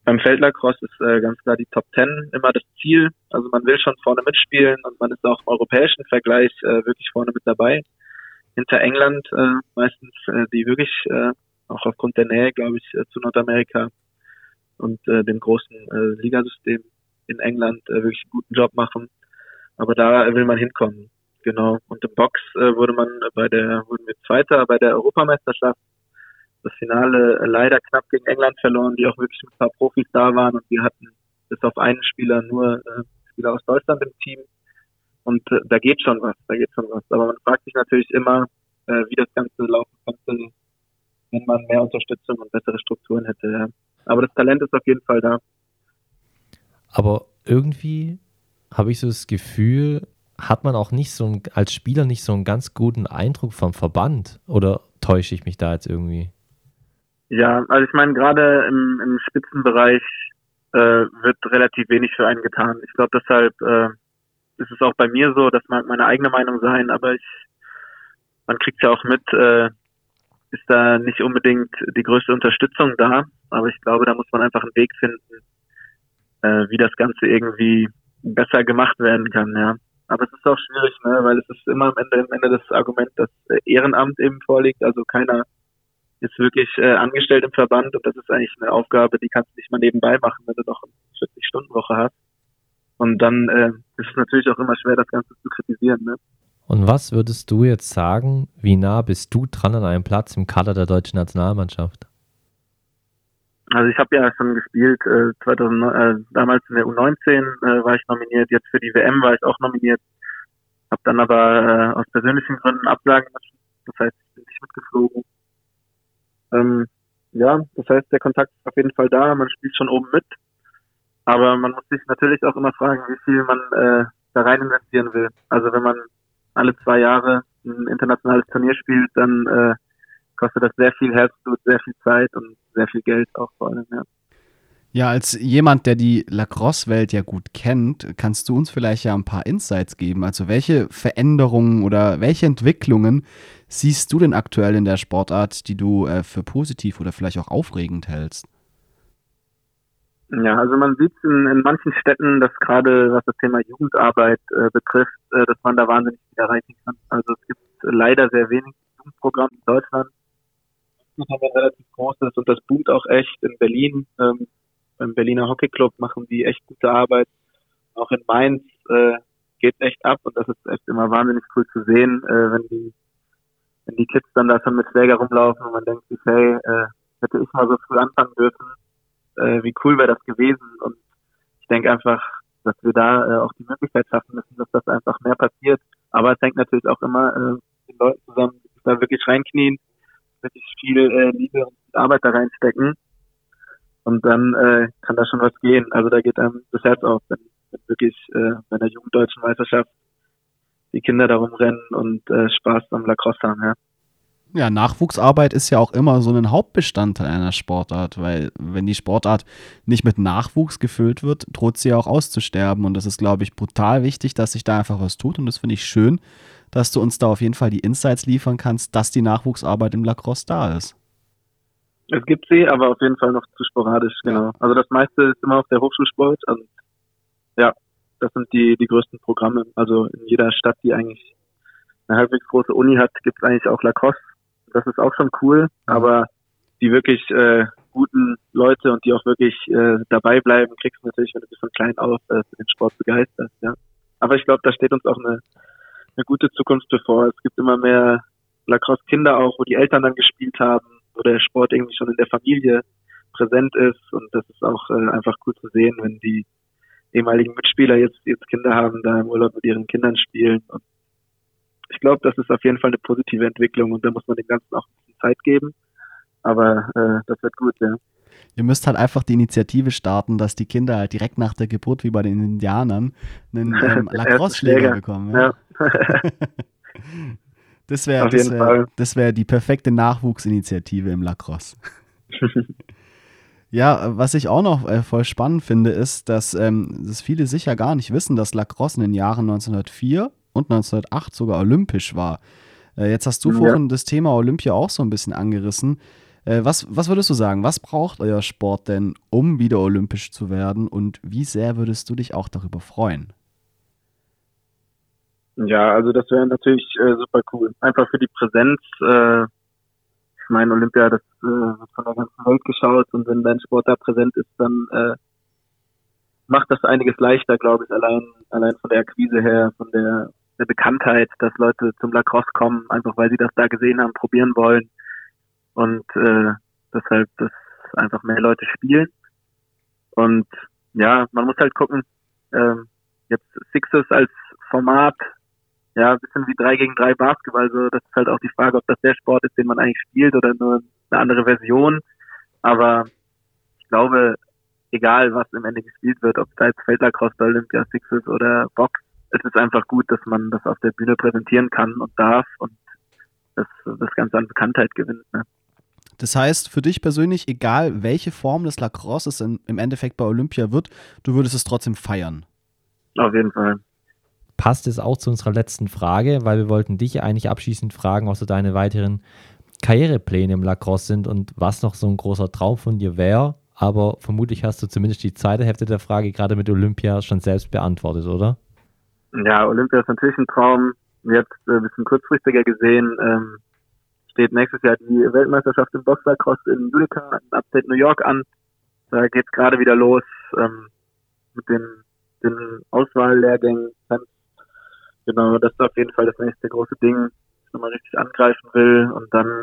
Speaker 3: beim Feldlacrosse ist ganz klar die Top 10 immer das Ziel. Also man will schon vorne mitspielen und man ist auch im europäischen Vergleich wirklich vorne mit dabei. Hinter England meistens, die wirklich auch aufgrund der Nähe, glaube ich, zu Nordamerika und dem großen Ligasystem in England wirklich einen guten Job machen. Aber da will man hinkommen, genau. Und im Box wurden wir Zweiter bei der Europameisterschaft. Das Finale leider knapp gegen England verloren, die auch wirklich mit ein paar Profis da waren. Und wir hatten bis auf einen Spieler nur Spieler aus Deutschland im Team. Und da geht schon was. Aber man fragt sich natürlich immer, wie das Ganze laufen könnte, wenn man mehr Unterstützung und bessere Strukturen hätte. Ja. Aber das Talent ist auf jeden Fall da.
Speaker 2: Aber irgendwie habe ich so das Gefühl, hat man auch als Spieler nicht so einen ganz guten Eindruck vom Verband? Oder täusche ich mich da jetzt irgendwie?
Speaker 3: Ja, also ich meine, gerade im Spitzenbereich wird relativ wenig für einen getan. Ich glaube, deshalb ist es auch bei mir so, das mag meine eigene Meinung sein, aber man kriegt ja auch mit, ist da nicht unbedingt die größte Unterstützung da, aber ich glaube, da muss man einfach einen Weg finden, wie das Ganze irgendwie besser gemacht werden kann, ja. Aber es ist auch schwierig, ne, weil es ist immer am Ende das Argument, dass Ehrenamt eben vorliegt, also keiner ist wirklich angestellt im Verband und das ist eigentlich eine Aufgabe, die kannst du nicht mal nebenbei machen, wenn du noch eine 40-Stunden-Woche hast. Und dann ist es natürlich auch immer schwer, das Ganze zu kritisieren, ne.
Speaker 2: Und was würdest du jetzt sagen, wie nah bist du dran an einem Platz im Kader der deutschen Nationalmannschaft?
Speaker 3: Also ich habe ja schon gespielt, 2009, damals in der U19 war ich nominiert, jetzt für die WM war ich auch nominiert, habe dann aber aus persönlichen Gründen absagen müssen, das heißt, ich bin nicht mitgeflogen. Ja, das heißt, der Kontakt ist auf jeden Fall da, man spielt schon oben mit, aber man muss sich natürlich auch immer fragen, wie viel man da rein investieren will. Also wenn man alle 2 Jahre ein internationales Turnier spielt, dann kostet das sehr viel Herzblut, sehr viel Zeit und sehr viel Geld auch vor allem, ja.
Speaker 1: Ja, als jemand, der die Lacrosse-Welt ja gut kennt, kannst du uns vielleicht ja ein paar Insights geben. Also welche Veränderungen oder welche Entwicklungen siehst du denn aktuell in der Sportart, die du für positiv oder vielleicht auch aufregend hältst?
Speaker 3: Ja, also man sieht in manchen Städten, dass gerade was das Thema Jugendarbeit betrifft, dass man da wahnsinnig viel erreichen kann. Also es gibt leider sehr wenig Jugendprogramme in Deutschland. Das haben wir relativ großes und das boomt auch echt in Berlin. Beim Berliner Hockeyclub machen die echt gute Arbeit. Auch in Mainz geht echt ab und das ist echt immer wahnsinnig cool zu sehen, wenn die Kids dann da schon mit Schläger rumlaufen und man denkt sich, hey, hätte ich mal so früh anfangen dürfen, wie cool wäre das gewesen. Und ich denke einfach, dass wir da auch die Möglichkeit schaffen müssen, dass das einfach mehr passiert. Aber es hängt natürlich auch immer mit den Leuten zusammen, die sich da wirklich reinknien, wirklich viel Liebe und Arbeit da reinstecken. Und dann kann da schon was gehen. Also da geht einem das Herz auf, wenn wirklich bei der Jugenddeutschen Meisterschaft die Kinder da rumrennen und Spaß am Lacrosse haben, ja.
Speaker 1: Ja, Nachwuchsarbeit ist ja auch immer so ein Hauptbestandteil einer Sportart, weil wenn die Sportart nicht mit Nachwuchs gefüllt wird, droht sie ja auch auszusterben. Und das ist, glaube ich, brutal wichtig, dass sich da einfach was tut. Und das finde ich schön, dass du uns da auf jeden Fall die Insights liefern kannst, dass die Nachwuchsarbeit im Lacrosse da ist.
Speaker 3: Es gibt sie, aber auf jeden Fall noch zu sporadisch, genau. Also das meiste ist immer auf der Hochschulsport und ja, das sind die größten Programme. Also in jeder Stadt, die eigentlich eine halbwegs große Uni hat, gibt es eigentlich auch Lacrosse. Das ist auch schon cool, aber die wirklich guten Leute und die auch wirklich dabei bleiben, kriegst du natürlich, wenn du dich von klein auf für den Sport begeisterst, ja. Aber ich glaube, da steht uns auch eine gute Zukunft bevor. Es gibt immer mehr Lacrosse-Kinder auch, wo die Eltern dann gespielt haben, wo der Sport irgendwie schon in der Familie präsent ist und das ist auch einfach cool zu sehen, wenn die ehemaligen Mitspieler jetzt Kinder haben, da im Urlaub mit ihren Kindern spielen und ich glaube, das ist auf jeden Fall eine positive Entwicklung und da muss man dem Ganzen auch ein bisschen Zeit geben, aber das wird gut, ja.
Speaker 1: Ihr müsst halt einfach die Initiative starten, dass die Kinder halt direkt nach der Geburt, wie bei den Indianern, einen Lacrosse-Schläger bekommen. Ja. Das wäre die perfekte Nachwuchsinitiative im Lacrosse. Ja, was ich auch noch voll spannend finde, ist, dass viele sicher gar nicht wissen, dass Lacrosse in den Jahren 1904 und 1908 sogar olympisch war. Jetzt hast du vorhin das Thema Olympia auch so ein bisschen angerissen. Was würdest du sagen? Was braucht euer Sport denn, um wieder olympisch zu werden? Und wie sehr würdest du dich auch darüber freuen?
Speaker 3: Ja, also das wäre natürlich super cool. Einfach für die Präsenz. Ich meine, Olympia, das wird von der ganzen Welt geschaut und wenn dein Sport da präsent ist, dann macht das einiges leichter, glaube ich, allein von der Akquise her, von der Bekanntheit, dass Leute zum Lacrosse kommen, einfach weil sie das da gesehen haben, probieren wollen und deshalb, dass einfach mehr Leute spielen. Und ja, man muss halt gucken, jetzt Sixes als Format, ja, ein bisschen wie 3 gegen 3 Basketball, also das ist halt auch die Frage, ob das der Sport ist, den man eigentlich spielt oder nur eine andere Version. Aber ich glaube, egal was im Ende gespielt wird, ob da jetzt Feldlacrosse, Olympia, Sixes oder Box, es ist einfach gut, dass man das auf der Bühne präsentieren kann und darf und das Ganze an Bekanntheit gewinnt. Ne?
Speaker 1: Das heißt, für dich persönlich, egal welche Form des Lacrosse es im Endeffekt bei Olympia wird, du würdest es trotzdem feiern.
Speaker 3: Auf jeden Fall.
Speaker 2: Passt es auch zu unserer letzten Frage, weil wir wollten dich eigentlich abschließend fragen, was so deine weiteren Karrierepläne im Lacrosse sind und was noch so ein großer Traum von dir wäre. Aber vermutlich hast du zumindest die zweite Hälfte der Frage gerade mit Olympia schon selbst beantwortet, oder?
Speaker 3: Ja, Olympia ist natürlich ein Traum. Jetzt ein bisschen kurzfristiger gesehen steht nächstes Jahr die Weltmeisterschaft im Boxlacrosse in Utica in Upstate New York an. Da geht's gerade wieder los mit den Auswahllehrgängen. Genau, das ist auf jeden Fall das nächste große Ding, das ich nochmal richtig angreifen will. Und dann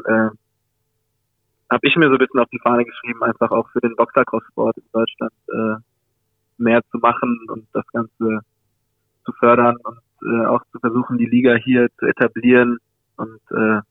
Speaker 3: habe ich mir so ein bisschen auf die Fahne geschrieben, einfach auch für den Boxlacrosse-Sport in Deutschland mehr zu machen und das Ganze zu fördern und auch zu versuchen, die Liga hier zu etablieren. Und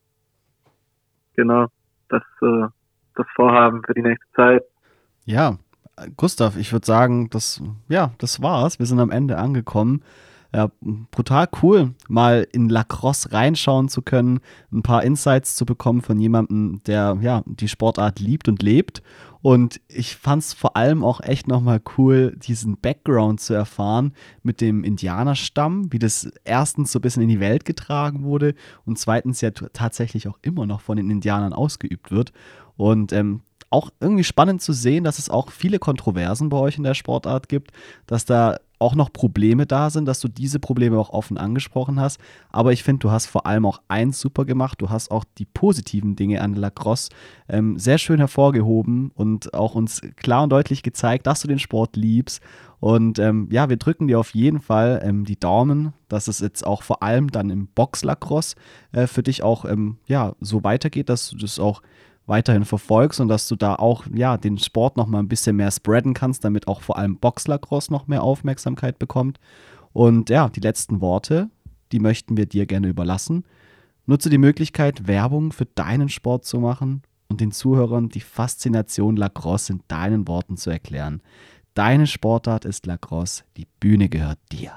Speaker 3: genau, das Vorhaben für die nächste Zeit.
Speaker 1: Ja, Gustav, ich würde sagen, das war's. Wir sind am Ende angekommen. Ja, brutal cool, mal in Lacrosse reinschauen zu können, ein paar Insights zu bekommen von jemandem, der ja die Sportart liebt und lebt. Und ich fand es vor allem auch echt nochmal cool, diesen Background zu erfahren mit dem Indianerstamm, wie das erstens so ein bisschen in die Welt getragen wurde und zweitens ja tatsächlich auch immer noch von den Indianern ausgeübt wird. Und auch irgendwie spannend zu sehen, dass es auch viele Kontroversen bei euch in der Sportart gibt, dass da auch noch Probleme da sind, dass du diese Probleme auch offen angesprochen hast. Aber ich finde, du hast vor allem auch eins super gemacht. Du hast auch die positiven Dinge an Lacrosse sehr schön hervorgehoben und auch uns klar und deutlich gezeigt, dass du den Sport liebst. Und wir drücken dir auf jeden Fall die Daumen, dass es jetzt auch vor allem dann im Box-Lacrosse für dich auch so weitergeht, dass du das auch weiterhin verfolgst und dass du da auch den Sport noch mal ein bisschen mehr spreaden kannst, damit auch vor allem Box-Lacrosse noch mehr Aufmerksamkeit bekommt. Und ja, die letzten Worte, die möchten wir dir gerne überlassen. Nutze die Möglichkeit, Werbung für deinen Sport zu machen und den Zuhörern die Faszination Lacrosse in deinen Worten zu erklären. Deine Sportart ist Lacrosse, die Bühne gehört dir.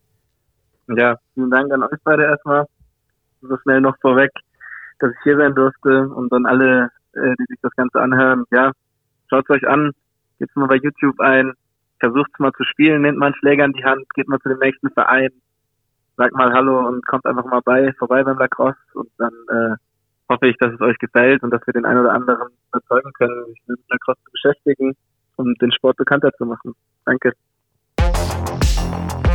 Speaker 3: Ja, vielen Dank an euch beide erstmal. So schnell noch vorweg, dass ich hier sein durfte und dann alle, die sich das Ganze anhören, ja, schaut es euch an, geht's mal bei YouTube ein, versucht's mal zu spielen, nehmt mal einen Schläger in die Hand, geht mal zu dem nächsten Verein, sagt mal Hallo und kommt einfach mal vorbei beim Lacrosse und dann hoffe ich, dass es euch gefällt und dass wir den einen oder anderen überzeugen können, sich mit Lacrosse zu beschäftigen und den Sport bekannter zu machen. Danke.